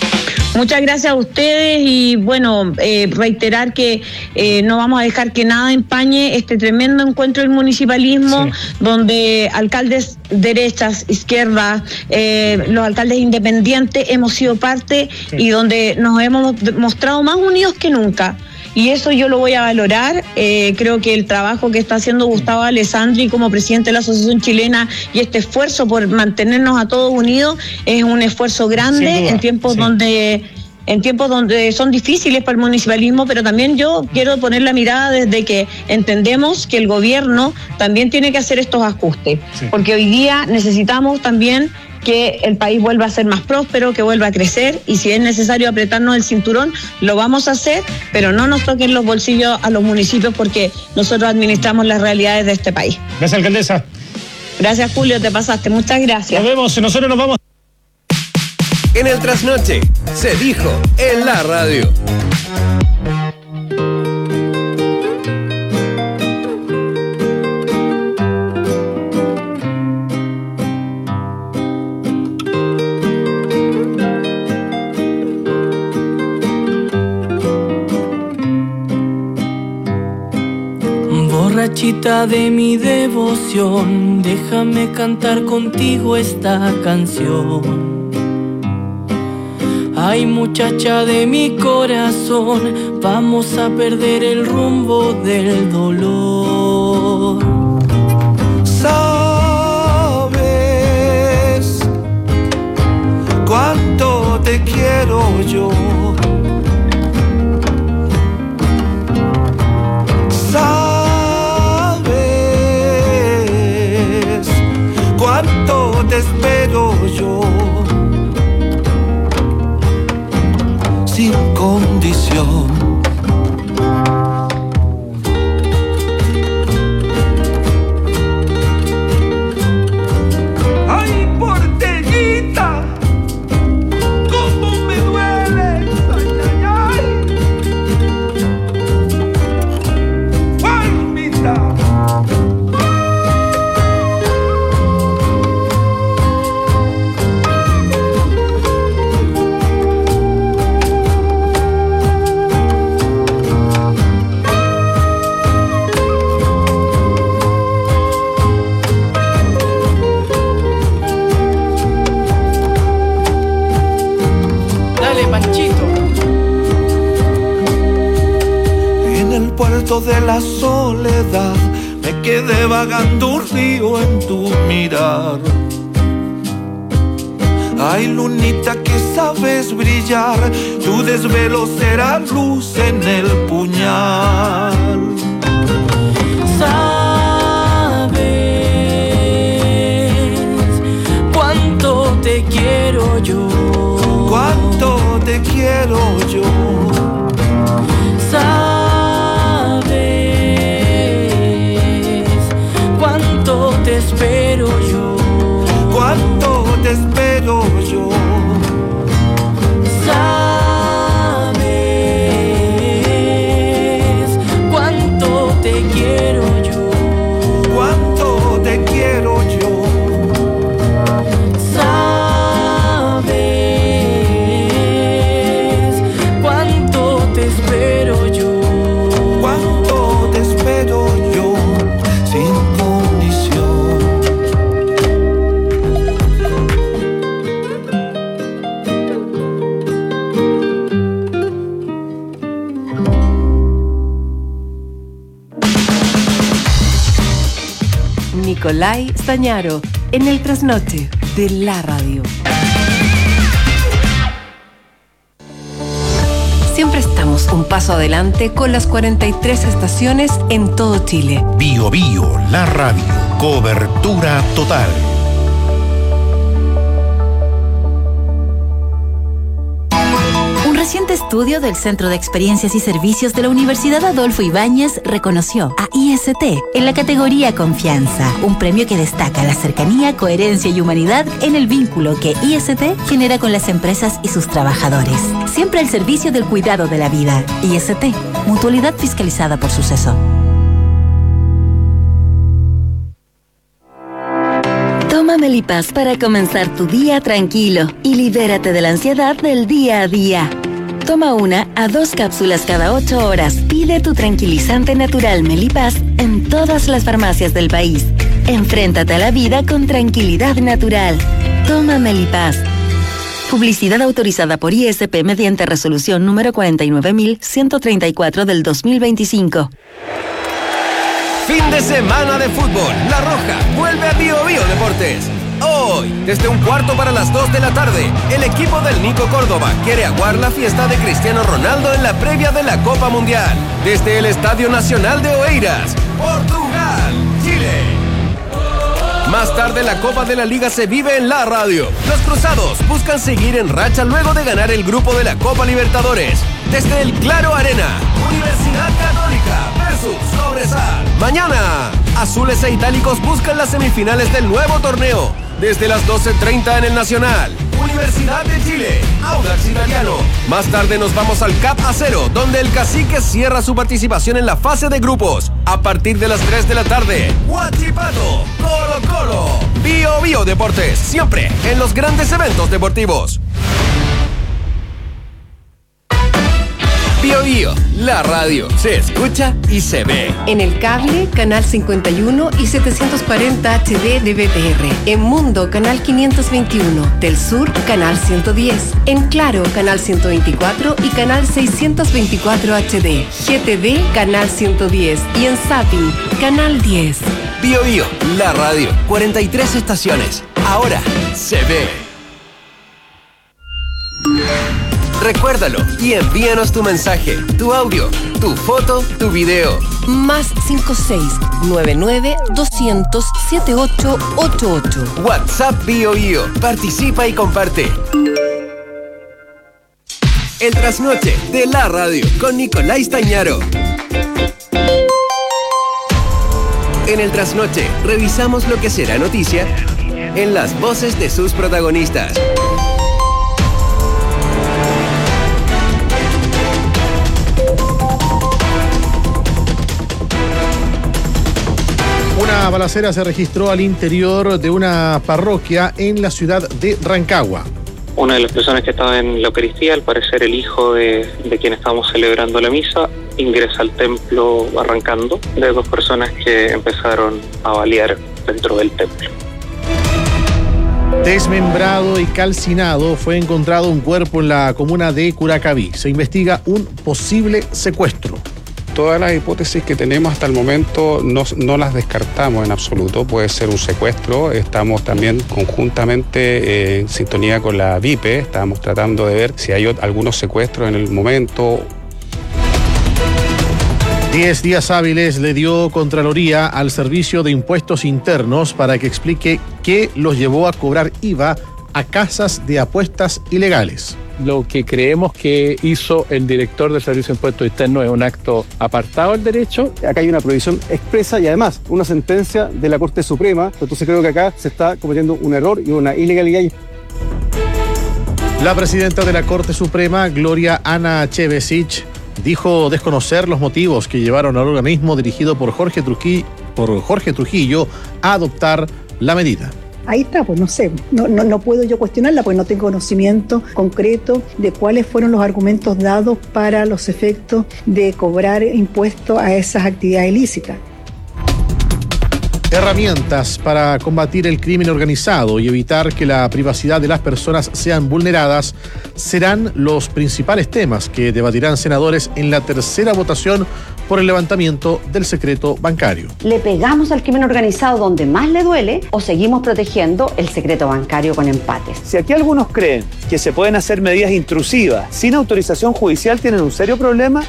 Muchas gracias a ustedes y bueno, eh, reiterar que eh, no vamos a dejar que nada empañe este tremendo encuentro del municipalismo, sí, donde alcaldes derechas, izquierdas, eh, los alcaldes independientes hemos sido parte, sí, y donde nos hemos mostrado más unidos que nunca. Y eso yo lo voy a valorar. Eh, creo que el trabajo que está haciendo Gustavo Alessandri como presidente de la Asociación Chilena y este esfuerzo por mantenernos a todos unidos es un esfuerzo grande en tiempos, sí, donde en tiempos donde son difíciles para el municipalismo, pero también yo quiero poner la mirada desde que entendemos que el gobierno también tiene que hacer estos ajustes, sí, porque hoy día necesitamos también que el país vuelva a ser más próspero, que vuelva a crecer, y si es necesario apretarnos el cinturón, lo vamos a hacer, pero no nos toquen los bolsillos a los municipios porque nosotros administramos las realidades de este país. Gracias, alcaldesa. Gracias, Julio, te pasaste. Muchas gracias. Nos vemos, nosotros nos vamos. En el Trasnoche, se dijo en la radio. Borrachita de mi devoción, déjame cantar contigo esta canción. Ay, muchacha de mi corazón, vamos a perder el rumbo del dolor. Sabes cuánto te quiero yo. Sabes cuánto te espero yo. Sin condición. Ay, porteñita, cómo me duele. Ay, ay, ay. Palmita. Puerto de la soledad, me quedé vagando un río en tu mirar. Ay, lunita que sabes brillar, tu desvelo será luz en el puñal. Sabes cuánto te quiero yo. Cuánto te quiero yo. Sabes te espero yo. Cuánto te espero yo. Sabes cuánto te quiero yo. Cuánto te quiero yo. Sabes cuánto te espero yo. Cuánto te espero yo. Sin Nicolai Stañaro, en el Trasnoche de la radio. Siempre estamos un paso adelante con las cuarenta y tres estaciones en todo Chile. Bio Bio, la radio. Cobertura total. Un reciente estudio del Centro de Experiencias y Servicios de la Universidad Adolfo Ibáñez reconoció a I S T en la categoría Confianza, un premio que destaca la cercanía, coherencia y humanidad en el vínculo que I S T genera con las empresas y sus trabajadores. Siempre al servicio del cuidado de la vida. I S T, mutualidad fiscalizada por Suceso. Tómame Melipaz para comenzar tu día tranquilo y libérate de la ansiedad del día a día. Toma una a dos cápsulas cada ocho horas. Pide tu tranquilizante natural Melipaz en todas las farmacias del país. Enfréntate a la vida con tranquilidad natural. Toma Melipaz. Publicidad autorizada por I S P mediante resolución número cuarenta y nueve mil ciento treinta y cuatro del dos mil veinticinco. Fin de semana de fútbol. La Roja vuelve a Bio Bio Deportes. Hoy, desde un cuarto para las dos de la tarde, el equipo del Nico Córdoba quiere aguar la fiesta de Cristiano Ronaldo en la previa de la Copa Mundial. Desde el Estadio Nacional de Oeiras, Portugal, Chile. Más tarde la Copa de la Liga se vive en la radio. Los cruzados buscan seguir en racha luego de ganar el grupo de la Copa Libertadores. Desde el Claro Arena, Universidad Católica versus Cobresal. Mañana, azules e itálicos buscan las semifinales del nuevo torneo. Desde las doce treinta en el Nacional, Universidad de Chile, Audax Italiano. Más tarde nos vamos al Cap Acero, donde el Cacique cierra su participación en la fase de grupos. A partir de las tres de la tarde, Huachipato, Colo Colo. Bio Bio Deportes, siempre en los grandes eventos deportivos. Bio Bio, la radio se escucha y se ve. En el cable, canal cincuenta y uno y setecientos cuarenta H D de B T R. En Mundo, canal quinientos veintiuno. Del Sur, canal ciento diez. En Claro, canal ciento veinticuatro y canal seiscientos veinticuatro H D. G T D, canal ciento diez. Y en Zapping, canal diez. Bio Bio, la radio, cuarenta y tres estaciones. Ahora se ve. Recuérdalo y envíanos tu mensaje, tu audio, tu foto, tu video. Más cinco seis nueve nueve doscientos setenta y ocho ochenta y ocho. WhatsApp Bio Bio. Participa y comparte. El trasnoche de la radio con Nicolás Tañaro. En el trasnoche revisamos lo que será noticia en las voces de sus protagonistas. Una balacera se registró al interior de una parroquia en la ciudad de Rancagua. Una de las personas que estaba en la Eucaristía, al parecer el hijo de, de quien estábamos celebrando la misa, ingresa al templo arrancando de dos personas que empezaron a balear dentro del templo. Desmembrado y calcinado fue encontrado un cuerpo en la comuna de Curacaví. Se investiga un posible secuestro. Todas las hipótesis que tenemos hasta el momento no, no las descartamos en absoluto. Puede ser un secuestro. Estamos también conjuntamente eh, en sintonía con la V I P E. Estamos tratando de ver si hay algunos secuestros en el momento. Diez días hábiles le dio Contraloría al Servicio de Impuestos Internos para que explique qué los llevó a cobrar I V A a casas de apuestas ilegales. Lo que creemos que hizo el director del Servicio de Impuestos Internos es un acto apartado del derecho. Acá hay una prohibición expresa y además una sentencia de la Corte Suprema. Entonces creo que acá se está cometiendo un error y una ilegalidad. La presidenta de la Corte Suprema, Gloria Ana Chevesich, dijo desconocer los motivos que llevaron al organismo dirigido por Jorge Trujillo, por Jorge Trujillo a adoptar la medida. Ahí está, pues no sé, no, no, no puedo yo cuestionarla porque no tengo conocimiento concreto de cuáles fueron los argumentos dados para los efectos de cobrar impuestos a esas actividades ilícitas. Herramientas para combatir el crimen organizado y evitar que la privacidad de las personas sean vulneradas serán los principales temas que debatirán senadores en la tercera votación por el levantamiento del secreto bancario. ¿Le pegamos al crimen organizado donde más le duele o seguimos protegiendo el secreto bancario con empates? Si aquí algunos creen que se pueden hacer medidas intrusivas sin autorización judicial, tienen un serio problema.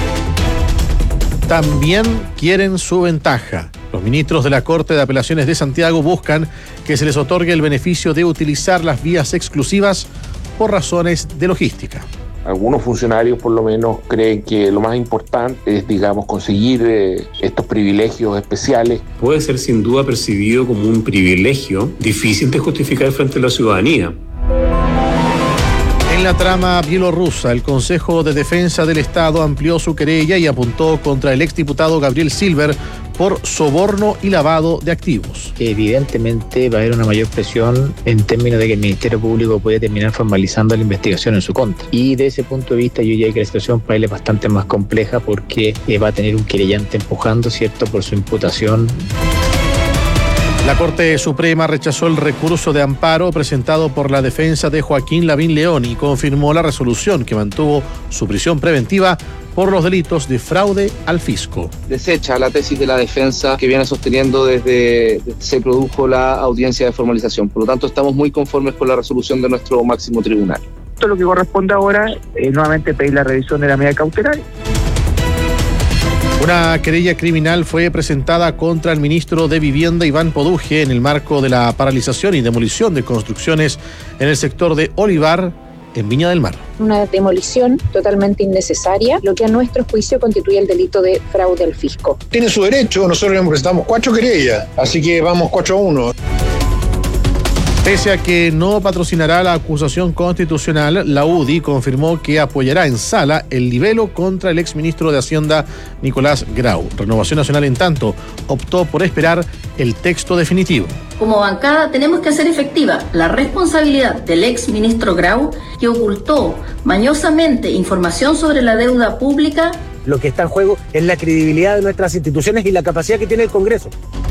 También quieren su ventaja. Los ministros de la Corte de Apelaciones de Santiago buscan que se les otorgue el beneficio de utilizar las vías exclusivas por razones de logística. Algunos funcionarios por lo menos creen que lo más importante es, digamos, conseguir eh, estos privilegios especiales. Puede ser sin duda percibido como un privilegio difícil de justificar frente a la ciudadanía. En En la trama bielorrusa, el Consejo de Defensa del Estado amplió su querella y apuntó contra el exdiputado Gabriel Silver por soborno y lavado de activos. Evidentemente va a haber una mayor presión en términos de que el Ministerio Público puede terminar formalizando la investigación en su contra. Y de ese punto de vista yo diría que la situación para él es bastante más compleja porque eh, va a tener un querellante empujando, ¿cierto?, por su imputación. La Corte Suprema rechazó el recurso de amparo presentado por la defensa de Joaquín Lavín León y confirmó la resolución que mantuvo su prisión preventiva por los delitos de fraude al fisco. Desecha la tesis de la defensa que viene sosteniendo desde, desde que se produjo la audiencia de formalización. Por lo tanto, estamos muy conformes con la resolución de nuestro máximo tribunal. Esto lo que corresponde ahora es nuevamente pedir la revisión de la medida cautelar. Una querella criminal fue presentada contra el ministro de Vivienda, Iván Poduje, en el marco de la paralización y demolición de construcciones en el sector de Olivar, en Viña del Mar. Una demolición totalmente innecesaria, lo que a nuestro juicio constituye el delito de fraude al fisco. Tiene su derecho, nosotros le presentamos cuatro querellas, así que vamos cuatro a uno. Pese a que no patrocinará la acusación constitucional, la U D I confirmó que apoyará en sala el libelo contra el exministro de Hacienda, Nicolás Grau. Renovación Nacional, en tanto, optó por esperar el texto definitivo. Como bancada tenemos que hacer efectiva la responsabilidad del exministro Grau, que ocultó mañosamente información sobre la deuda pública. Lo que está en juego es la credibilidad de nuestras instituciones y la capacidad que tiene el Congreso.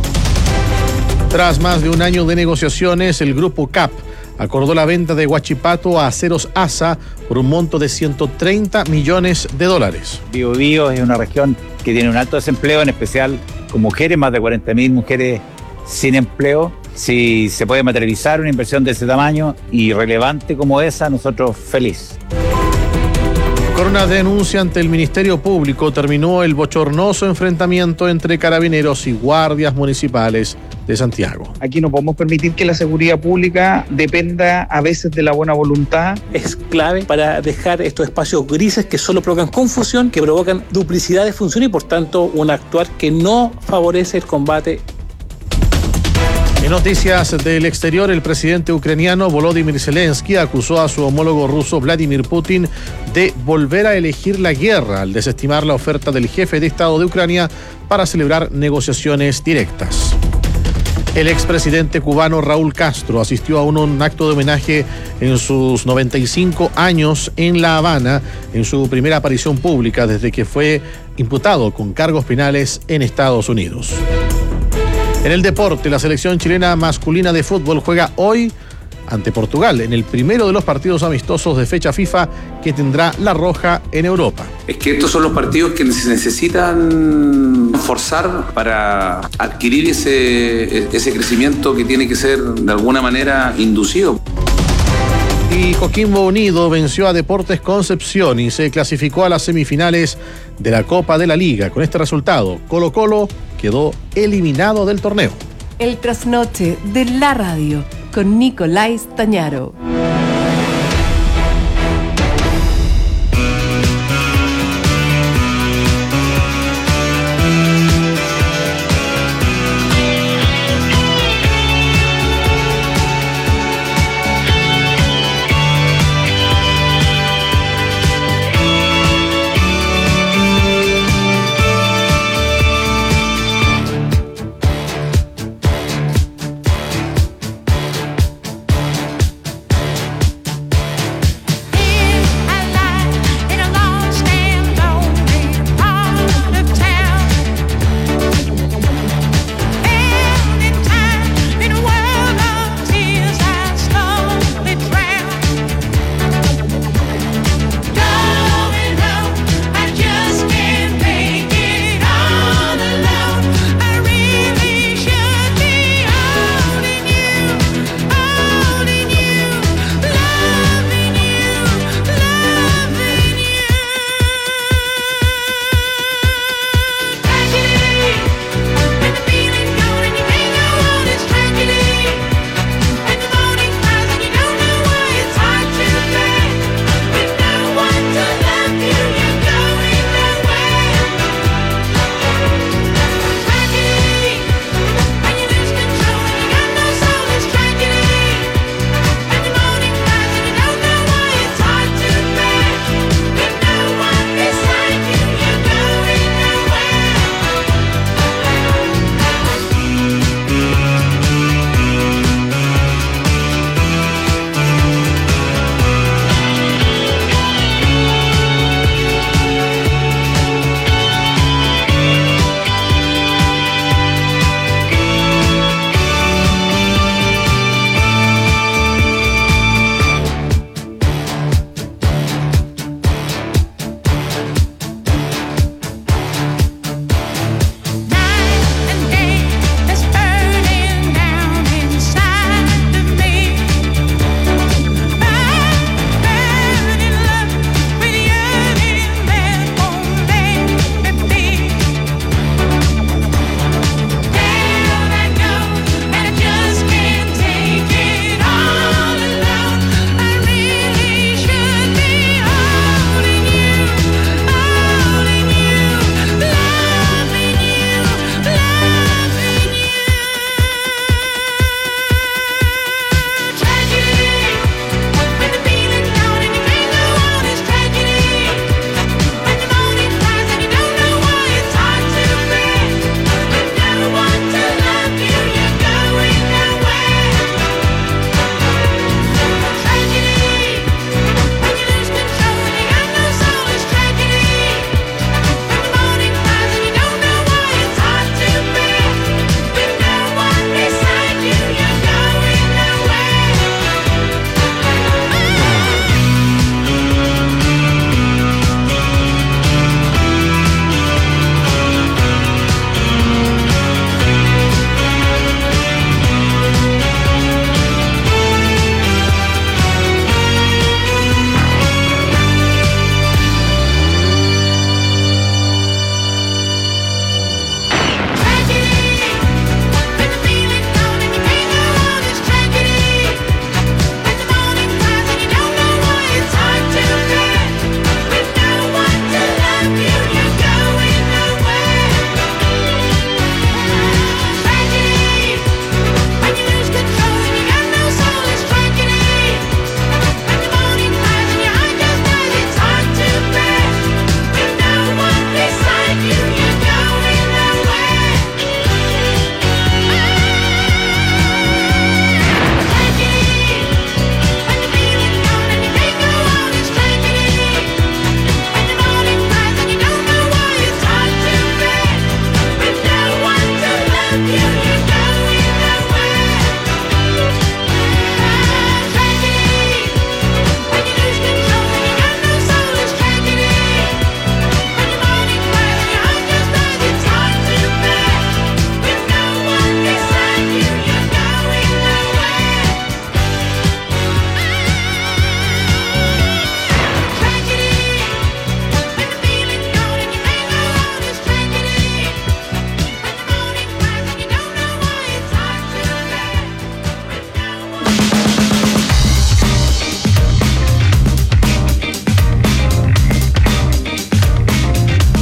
Tras más de un año de negociaciones, el grupo C A P acordó la venta de Huachipato a Aceros ASA por un monto de ciento treinta millones de dólares. Biobío es una región que tiene un alto desempleo, en especial con mujeres, más de cuarenta mil mujeres sin empleo. Si se puede materializar una inversión de ese tamaño y relevante como esa, nosotros feliz. Con una denuncia ante el Ministerio Público terminó el bochornoso enfrentamiento entre carabineros y guardias municipales de Santiago. Aquí no podemos permitir que la seguridad pública dependa a veces de la buena voluntad. Es clave para dejar estos espacios grises que solo provocan confusión, que provocan duplicidad de funciones y por tanto un actuar que no favorece el combate. En noticias del exterior, el presidente ucraniano Volodymyr Zelensky acusó a su homólogo ruso Vladimir Putin de volver a elegir la guerra al desestimar la oferta del jefe de Estado de Ucrania para celebrar negociaciones directas. El expresidente cubano Raúl Castro asistió a un, un acto de homenaje en sus noventa y cinco años en La Habana, en su primera aparición pública desde que fue imputado con cargos penales en Estados Unidos. En el deporte, la selección chilena masculina de fútbol juega hoy ante Portugal en el primero de los partidos amistosos de fecha FIFA que tendrá la Roja en Europa. Es que estos son los partidos que se necesitan forzar para adquirir ese, ese crecimiento que tiene que ser de alguna manera inducido. Y Coquimbo Unido venció a Deportes Concepción y se clasificó a las semifinales de la Copa de la Liga. Con este resultado, Colo-Colo quedó eliminado del torneo. El trasnoche de la radio con Nicolás Tañaro.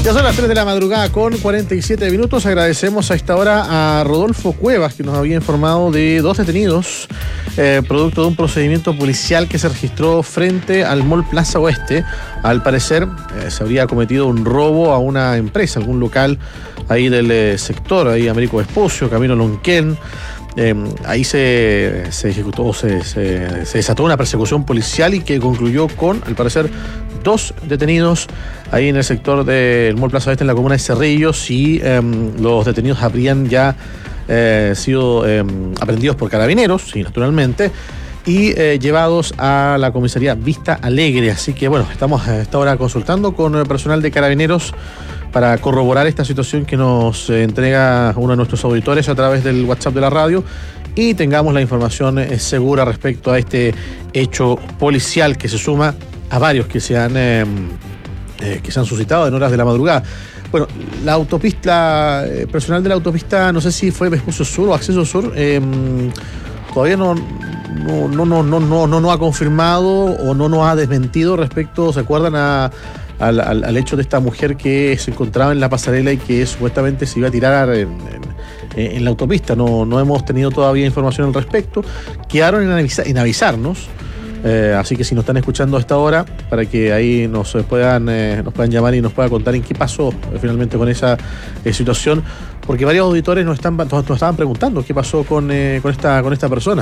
Ya son las tres de la madrugada con cuarenta y siete minutos. Agradecemos a esta hora a Rodolfo Cuevas, que nos había informado de dos detenidos eh, producto de un procedimiento policial que se registró frente al Mall Plaza Oeste. Al parecer eh, se habría cometido un robo a una empresa, algún local ahí del eh, sector, ahí Américo Vespucio, Camino Lonquén. Eh, ahí se, se ejecutó, se, se, se desató una persecución policial y que concluyó con, al parecer, dos detenidos ahí en el sector del Mall Plaza Oeste, en la comuna de Cerrillos, y eh, los detenidos habrían ya eh, sido eh, aprehendidos por carabineros, sí, naturalmente, y eh, llevados a la comisaría Vista Alegre. Así que, bueno, estamos a esta hora consultando con el personal de carabineros para corroborar esta situación que nos eh, entrega uno de nuestros auditores a través del WhatsApp de la radio y tengamos la información eh, segura respecto a este hecho policial que se suma a varios que se han eh, eh, que se han suscitado en horas de la madrugada. Bueno, la autopista, eh, personal de la autopista, no sé si fue Vespucio Sur o Acceso Sur, eh, todavía no no no no no no no no ha confirmado o no nos ha desmentido respecto, ¿se acuerdan? a Al, al, al hecho de esta mujer que se encontraba en la pasarela y que supuestamente se iba a tirar en, en, en la autopista. No, no hemos tenido todavía información al respecto. Quedaron en, avisa, en avisarnos, eh, así que si nos están escuchando a esta hora, para que ahí nos puedan, eh, nos puedan llamar y nos puedan contar en qué pasó eh, finalmente con esa eh, situación, porque varios auditores nos, están, nos, nos estaban preguntando qué pasó con, eh, con, esta, con esta persona.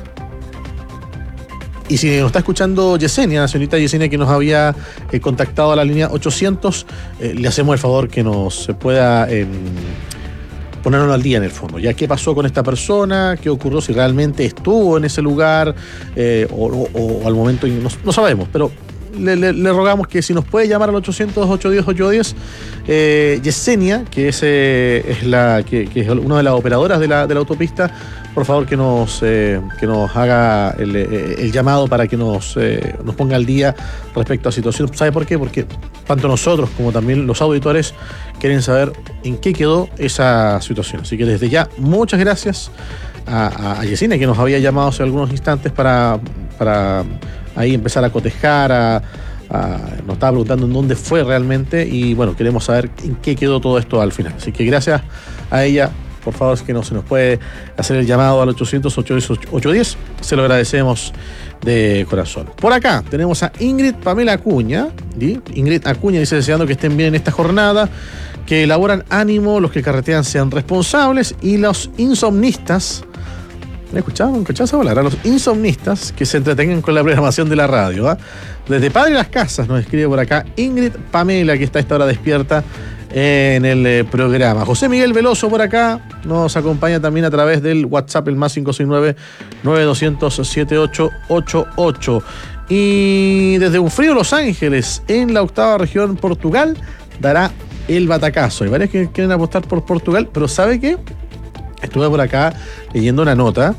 Y si nos está escuchando Yesenia, la señorita Yesenia, que nos había eh, contactado a la línea ochocientos, eh, le hacemos el favor que nos pueda eh, ponernos al día en el fondo. Ya qué pasó con esta persona, qué ocurrió, si realmente estuvo en ese lugar eh, o, o, o al momento, no, no sabemos, pero le, le, le rogamos que si nos puede llamar al ochocientos, ochocientos diez, ochocientos diez, eh, Yesenia, que es, eh, es, la, que, que es una de las operadoras de la, de la autopista, por favor que nos eh, que nos haga el, el llamado para que nos, eh, nos ponga al día respecto a la situación. ¿Sabe por qué? Porque tanto nosotros como también los auditores quieren saber en qué quedó esa situación. Así que desde ya, muchas gracias a, a, a Yesenia, que nos había llamado hace algunos instantes para, para ahí empezar a cotejar, a, a, nos estaba preguntando en dónde fue realmente y bueno, queremos saber en qué quedó todo esto al final. Así que gracias a ella. Por favor, es que no se nos puede hacer el llamado al ochocientos, ochocientos diez. Se lo agradecemos de corazón. Por acá tenemos a Ingrid Pamela Acuña. ¿sí? Ingrid Acuña dice, deseando que estén bien en esta jornada, que elaboran ánimo, los que carretean sean responsables y los insomnistas. ¿Me escuchaban? ¿Me escuchabas hablar? A los insomnistas que se entretengan con la programación de la radio. ¿eh? Desde Padre Las Casas nos escribe por acá Ingrid Pamela, que está a esta hora despierta en el eh, programa. José Miguel Veloso por acá nos acompaña también a través del WhatsApp, el más cinco seis nueve, nueve dos cero cero, siete ocho ocho ocho. Y desde un frío Los Ángeles, en la octava región, Portugal, dará el batacazo. Hay varios que quieren apostar por Portugal, pero ¿sabe qué? Estuve por acá leyendo una nota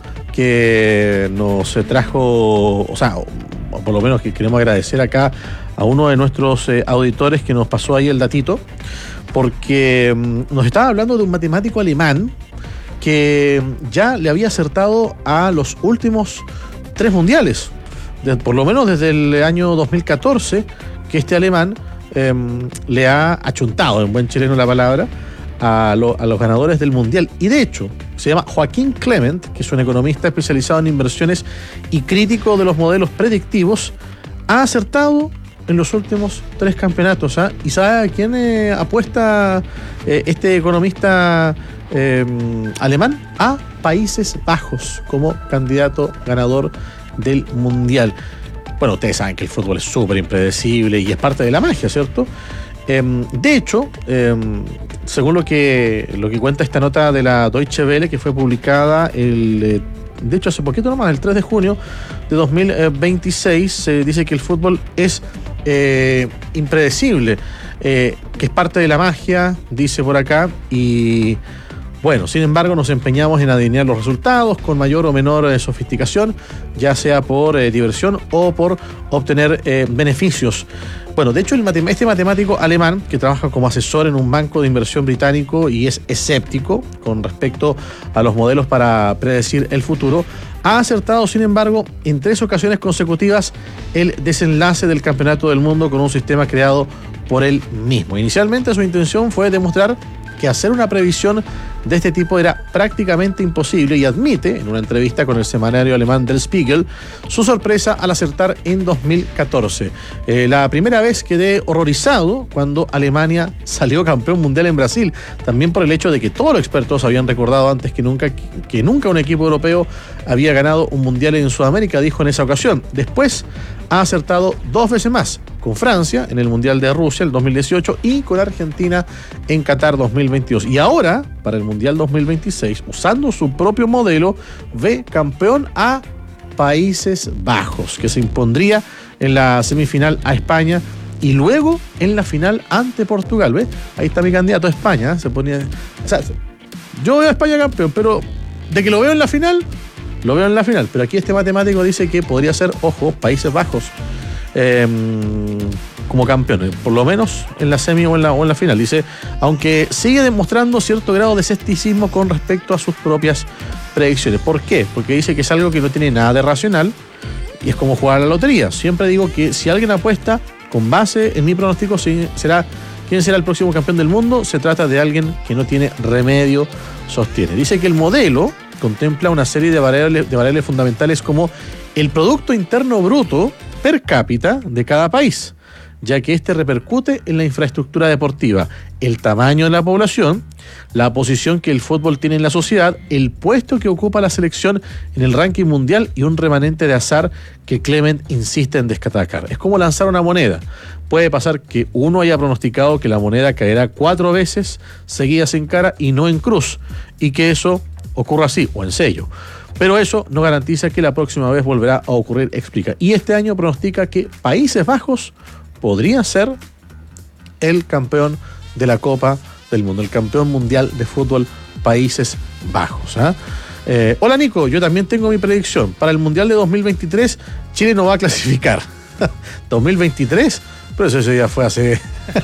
que nos trajo, o sea, o por lo menos que queremos agradecer acá a uno de nuestros eh, auditores que nos pasó ahí el datito, porque mm, nos estaba hablando de un matemático alemán que ya le había acertado a los últimos tres mundiales, de, por lo menos desde el año dos mil catorce, que este alemán eh, le ha achuntado, en buen chileno la palabra, a, lo, a los ganadores del mundial. Y de hecho, se llama Joaquín Clement, que es un economista especializado en inversiones y crítico de los modelos predictivos, ha acertado en los últimos tres campeonatos. ¿eh? ¿Y sabe a quién eh, apuesta eh, este economista eh, alemán? A Países Bajos como candidato ganador del mundial. Bueno, ustedes saben que el fútbol es súper impredecible y es parte de la magia, ¿cierto? Eh, de hecho, eh, según lo que, lo que cuenta esta nota de la Deutsche Welle, que fue publicada el... Eh, de hecho, hace poquito nomás, el tres de junio de dos mil veintiséis, se eh, dice que el fútbol es eh, impredecible, eh, que es parte de la magia, dice por acá, y Bueno, sin embargo, nos empeñamos en adivinar los resultados con mayor o menor eh, sofisticación, ya sea por eh, diversión o por obtener eh, beneficios. Bueno, de hecho, el matem- este matemático alemán, que trabaja como asesor en un banco de inversión británico y es escéptico con respecto a los modelos para predecir el futuro, ha acertado, sin embargo, en tres ocasiones consecutivas el desenlace del Campeonato del Mundo con un sistema creado por él mismo. Inicialmente, su intención fue demostrar que hacer una previsión de este tipo era prácticamente imposible y admite, en una entrevista con el semanario alemán Der Spiegel, su sorpresa al acertar en dos mil catorce. Eh, la primera vez quedé horrorizado cuando Alemania salió campeón mundial en Brasil, también por el hecho de que todos los expertos habían recordado antes que nunca que nunca un equipo europeo había ganado un mundial en Sudamérica, dijo en esa ocasión. Después ha acertado dos veces más, con Francia en el Mundial de Rusia el dos mil dieciocho y con Argentina en Qatar dos mil veintidós. Y ahora, para el Mundial dos mil veintiséis, usando su propio modelo, ve campeón a Países Bajos, que se impondría en la semifinal a España y luego en la final ante Portugal. ¿Ves? Ahí está mi candidato a España. ¿eh? Se ponía, o sea, yo veo a España campeón, pero de que lo veo en la final, lo veo en la final. Pero aquí este matemático dice que podría ser, ojo, Países Bajos eh, como campeones, por lo menos en la semi o en la, o en la final. Dice, aunque sigue demostrando cierto grado de escepticismo con respecto a sus propias predicciones. ¿Por qué? Porque dice que es algo que no tiene nada de racional y es como jugar a la lotería. Siempre digo que si alguien apuesta con base en mi pronóstico, será quién será el próximo campeón del mundo, se trata de alguien que no tiene remedio, sostiene. Dice que el modelo contempla una serie de variables, de variables fundamentales como el Producto Interno Bruto per cápita de cada país, ya que este repercute en la infraestructura deportiva, el tamaño de la población, la posición que el fútbol tiene en la sociedad, el puesto que ocupa la selección en el ranking mundial y un remanente de azar que Clement insiste en destacar. Es como lanzar una moneda. Puede pasar que uno haya pronosticado que la moneda caerá cuatro veces seguidas en cara y no en cruz, y que eso ocurra así, o en sello. Pero eso no garantiza que la próxima vez volverá a ocurrir, explica. Y este año pronostica que Países Bajos podría ser el campeón de la Copa del Mundo, el campeón mundial de fútbol Países Bajos. ¿eh? Eh, hola Nico, yo también tengo mi predicción. Para el Mundial de dos mil veintitrés, Chile no va a clasificar. ¿dos mil veintitrés? Pero eso ya fue hace...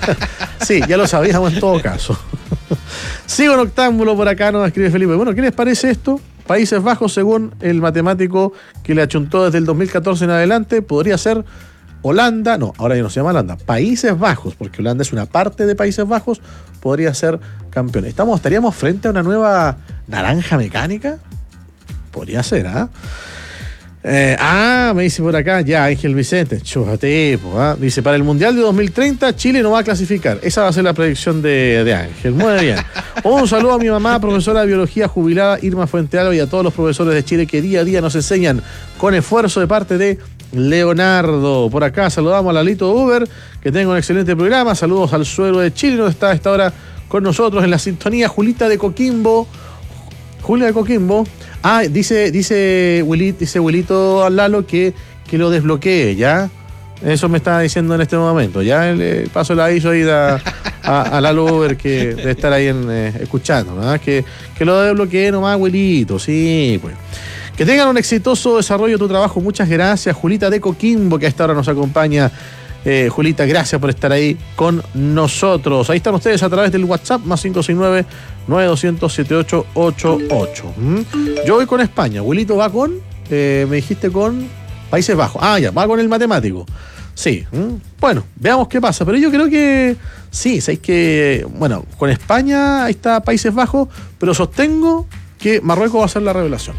Sí, ya lo sabíamos en todo caso. Sigo en octámbulo por acá, nos escribe Felipe. Bueno, ¿qué les parece esto? Países Bajos, según el matemático que le achuntó desde el dos mil catorce en adelante, podría ser Holanda, no, ahora ya no se llama Holanda, Países Bajos, porque Holanda es una parte de Países Bajos, podría ser campeón. ¿Estamos, estaríamos frente a una nueva naranja mecánica? Podría ser, ¿ah? ¿eh? Eh, ah, me dice por acá, ya, Ángel Vicente, chújate, ¿eh? Dice, para el Mundial de dos mil treinta, Chile no va a clasificar. Esa va a ser la predicción de, de Ángel. Muy bien. Un saludo a mi mamá, profesora de biología jubilada, Irma Fuentealba, y a todos los profesores de Chile que día a día nos enseñan con esfuerzo de parte de Leonardo. Por acá saludamos a Lalito Uber, que tenga un excelente programa. Saludos al suegro de Chile, donde está a esta hora con nosotros en la sintonía, Julita de Coquimbo. Julia de Coquimbo. Ah, dice, dice Wilito, dice Wilito al Lalo que, que lo desbloquee, ¿ya? Eso me está diciendo en este momento. Ya le paso el aviso ahí a, a, a Lalo Uber, que debe estar ahí en, eh, escuchando, ¿no? Que, que lo desbloquee nomás, Wilito, sí, pues. Que tengan un exitoso desarrollo de tu trabajo. Muchas gracias, Julita de Coquimbo, que a esta hora nos acompaña. Eh, Julita, gracias por estar ahí con nosotros. Ahí están ustedes a través del WhatsApp, más cinco seis nueve, nueve dos cero cero, siete ocho ocho ocho. ¿Mm? Yo voy con España. Wilito va con, eh, me dijiste con Países Bajos. Ah, ya, va con el matemático. Sí. ¿Mm? Bueno, veamos qué pasa. Pero yo creo que sí, sabéis que, bueno, con España ahí está Países Bajos, pero sostengo que Marruecos va a ser la revelación.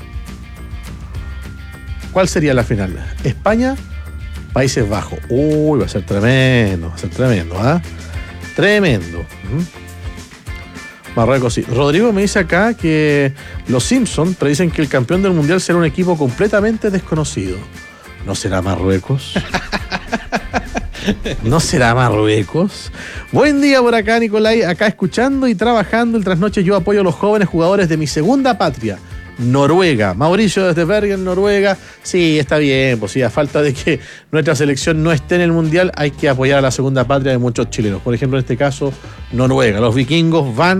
¿Cuál sería la final? España, Países Bajos. Uy, va a ser tremendo, va a ser tremendo, ¿ah? ¿eh? Tremendo. ¿Mm? Marruecos, sí. Rodrigo me dice acá que los Simpsons predicen que el campeón del mundial será un equipo completamente desconocido. ¿No será Marruecos? ¿No será Marruecos? Buen día por acá, Nicolai. Acá escuchando y trabajando el trasnoche. Yo apoyo a los jóvenes jugadores de mi segunda patria, Noruega. Mauricio desde Bergen, Noruega. Sí, está bien, pues sí, a falta de que nuestra selección no esté en el mundial, hay que apoyar a la segunda patria de muchos chilenos. Por ejemplo, en este caso, Noruega. Los vikingos van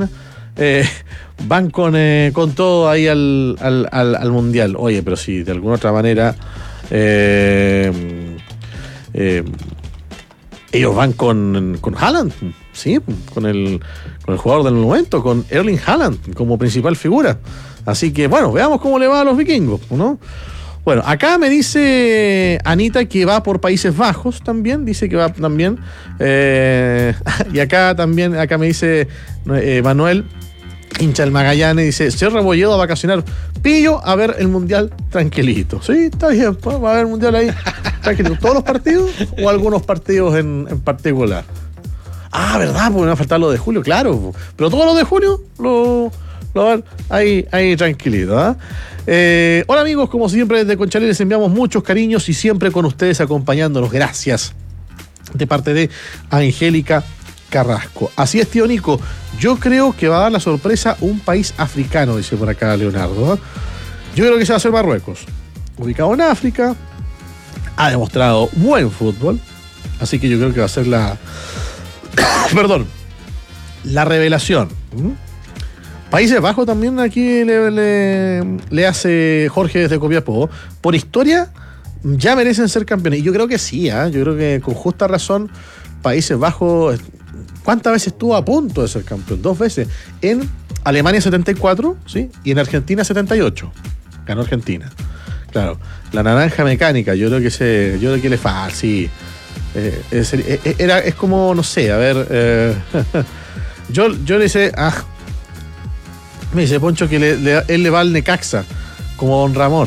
Eh, van con, eh, con todo ahí al, al, al, al Mundial. Oye, pero si de alguna otra manera eh, eh, ellos van con, con Haaland, sí, con el, con el jugador del momento, con Erling Haaland como principal figura. Así que bueno, veamos cómo le va a los vikingos, ¿no? Bueno, acá me dice Anita que va por Países Bajos también, dice que va también. Eh, y acá también, acá me dice eh, Manuel, hincha del Magallanes, dice, señor Rebolledo a vacacionar, pillo a ver el Mundial tranquilito. Sí, está bien, pues, va a ver el Mundial ahí tranquilito. ¿Todos los partidos o algunos partidos en, en particular? Ah, ¿verdad? Porque me va a faltar lo de julio, claro. Pero todos los de junio lo, lo van ahí, ahí tranquilito, ¿eh? Eh, hola amigos, como siempre desde Conchalí les enviamos muchos cariños y siempre con ustedes acompañándonos. Gracias. De parte de Angélica Carrasco. Así es, tío Nico. Yo creo que va a dar la sorpresa un país africano, dice por acá Leonardo, ¿eh? Yo creo que se va a hacer Marruecos. Ubicado en África, ha demostrado buen fútbol, así que yo creo que va a ser la perdón, la revelación. ¿Mm? Países Bajos también aquí le, le, le hace Jorge desde Copiapó. Por historia, ya merecen ser campeones. Y yo creo que sí, ¿eh? Yo creo que con justa razón, Países Bajos, ¿cuántas veces estuvo a punto de ser campeón? Dos veces. En Alemania setenta y cuatro, ¿sí? Y en Argentina setenta y ocho. Ganó Argentina. Claro. La naranja mecánica, yo creo que se, yo creo que le falta, sí. Eh, es, era, es como, no sé, a ver. Eh, yo, yo le hice. Ah, me dice Poncho que le, le, él le va al Necaxa, como Don Ramón.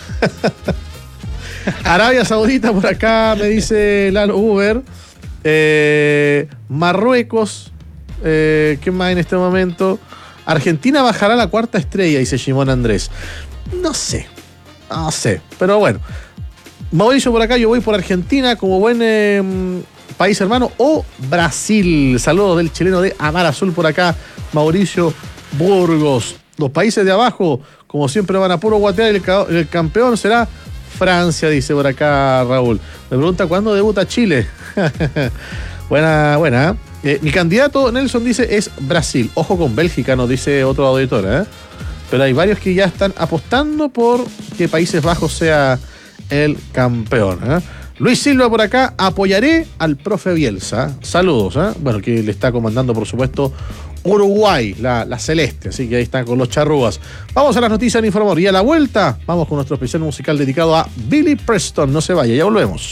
Arabia Saudita por acá, me dice Lalo Uber. Eh, Marruecos, eh, ¿qué más en este momento? Argentina bajará la cuarta estrella, dice Shimon Andrés. No sé, no sé, pero bueno. Mauricio por acá, yo voy por Argentina como buen eh, país hermano, o Brasil. Saludos del chileno de Amar Azul por acá, Mauricio Burgos. Los países de abajo, como siempre, van a puro guatear. El, el campeón será Francia, dice por acá Raúl. Me pregunta cuándo debuta Chile. buena, buena. Eh, mi candidato, Nelson, dice, es Brasil. Ojo con Bélgica, nos dice otro auditor, ¿eh? Pero hay varios que ya están apostando por que Países Bajos sea el campeón, ¿eh? Luis Silva por acá, apoyaré al profe Bielsa. Saludos, ¿eh? Bueno, que le está comandando, por supuesto, Uruguay, la, la celeste, así que ahí están con los charrúas. Vamos a las noticias de Informador y a la vuelta vamos con nuestro especial musical dedicado a Billy Preston. No se vaya, ya volvemos.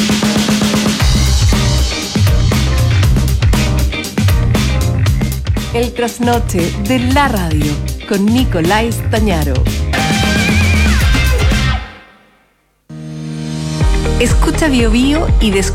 El trasnoche de la radio con Nicolás Tañaro. Escucha Bio Bio y descubre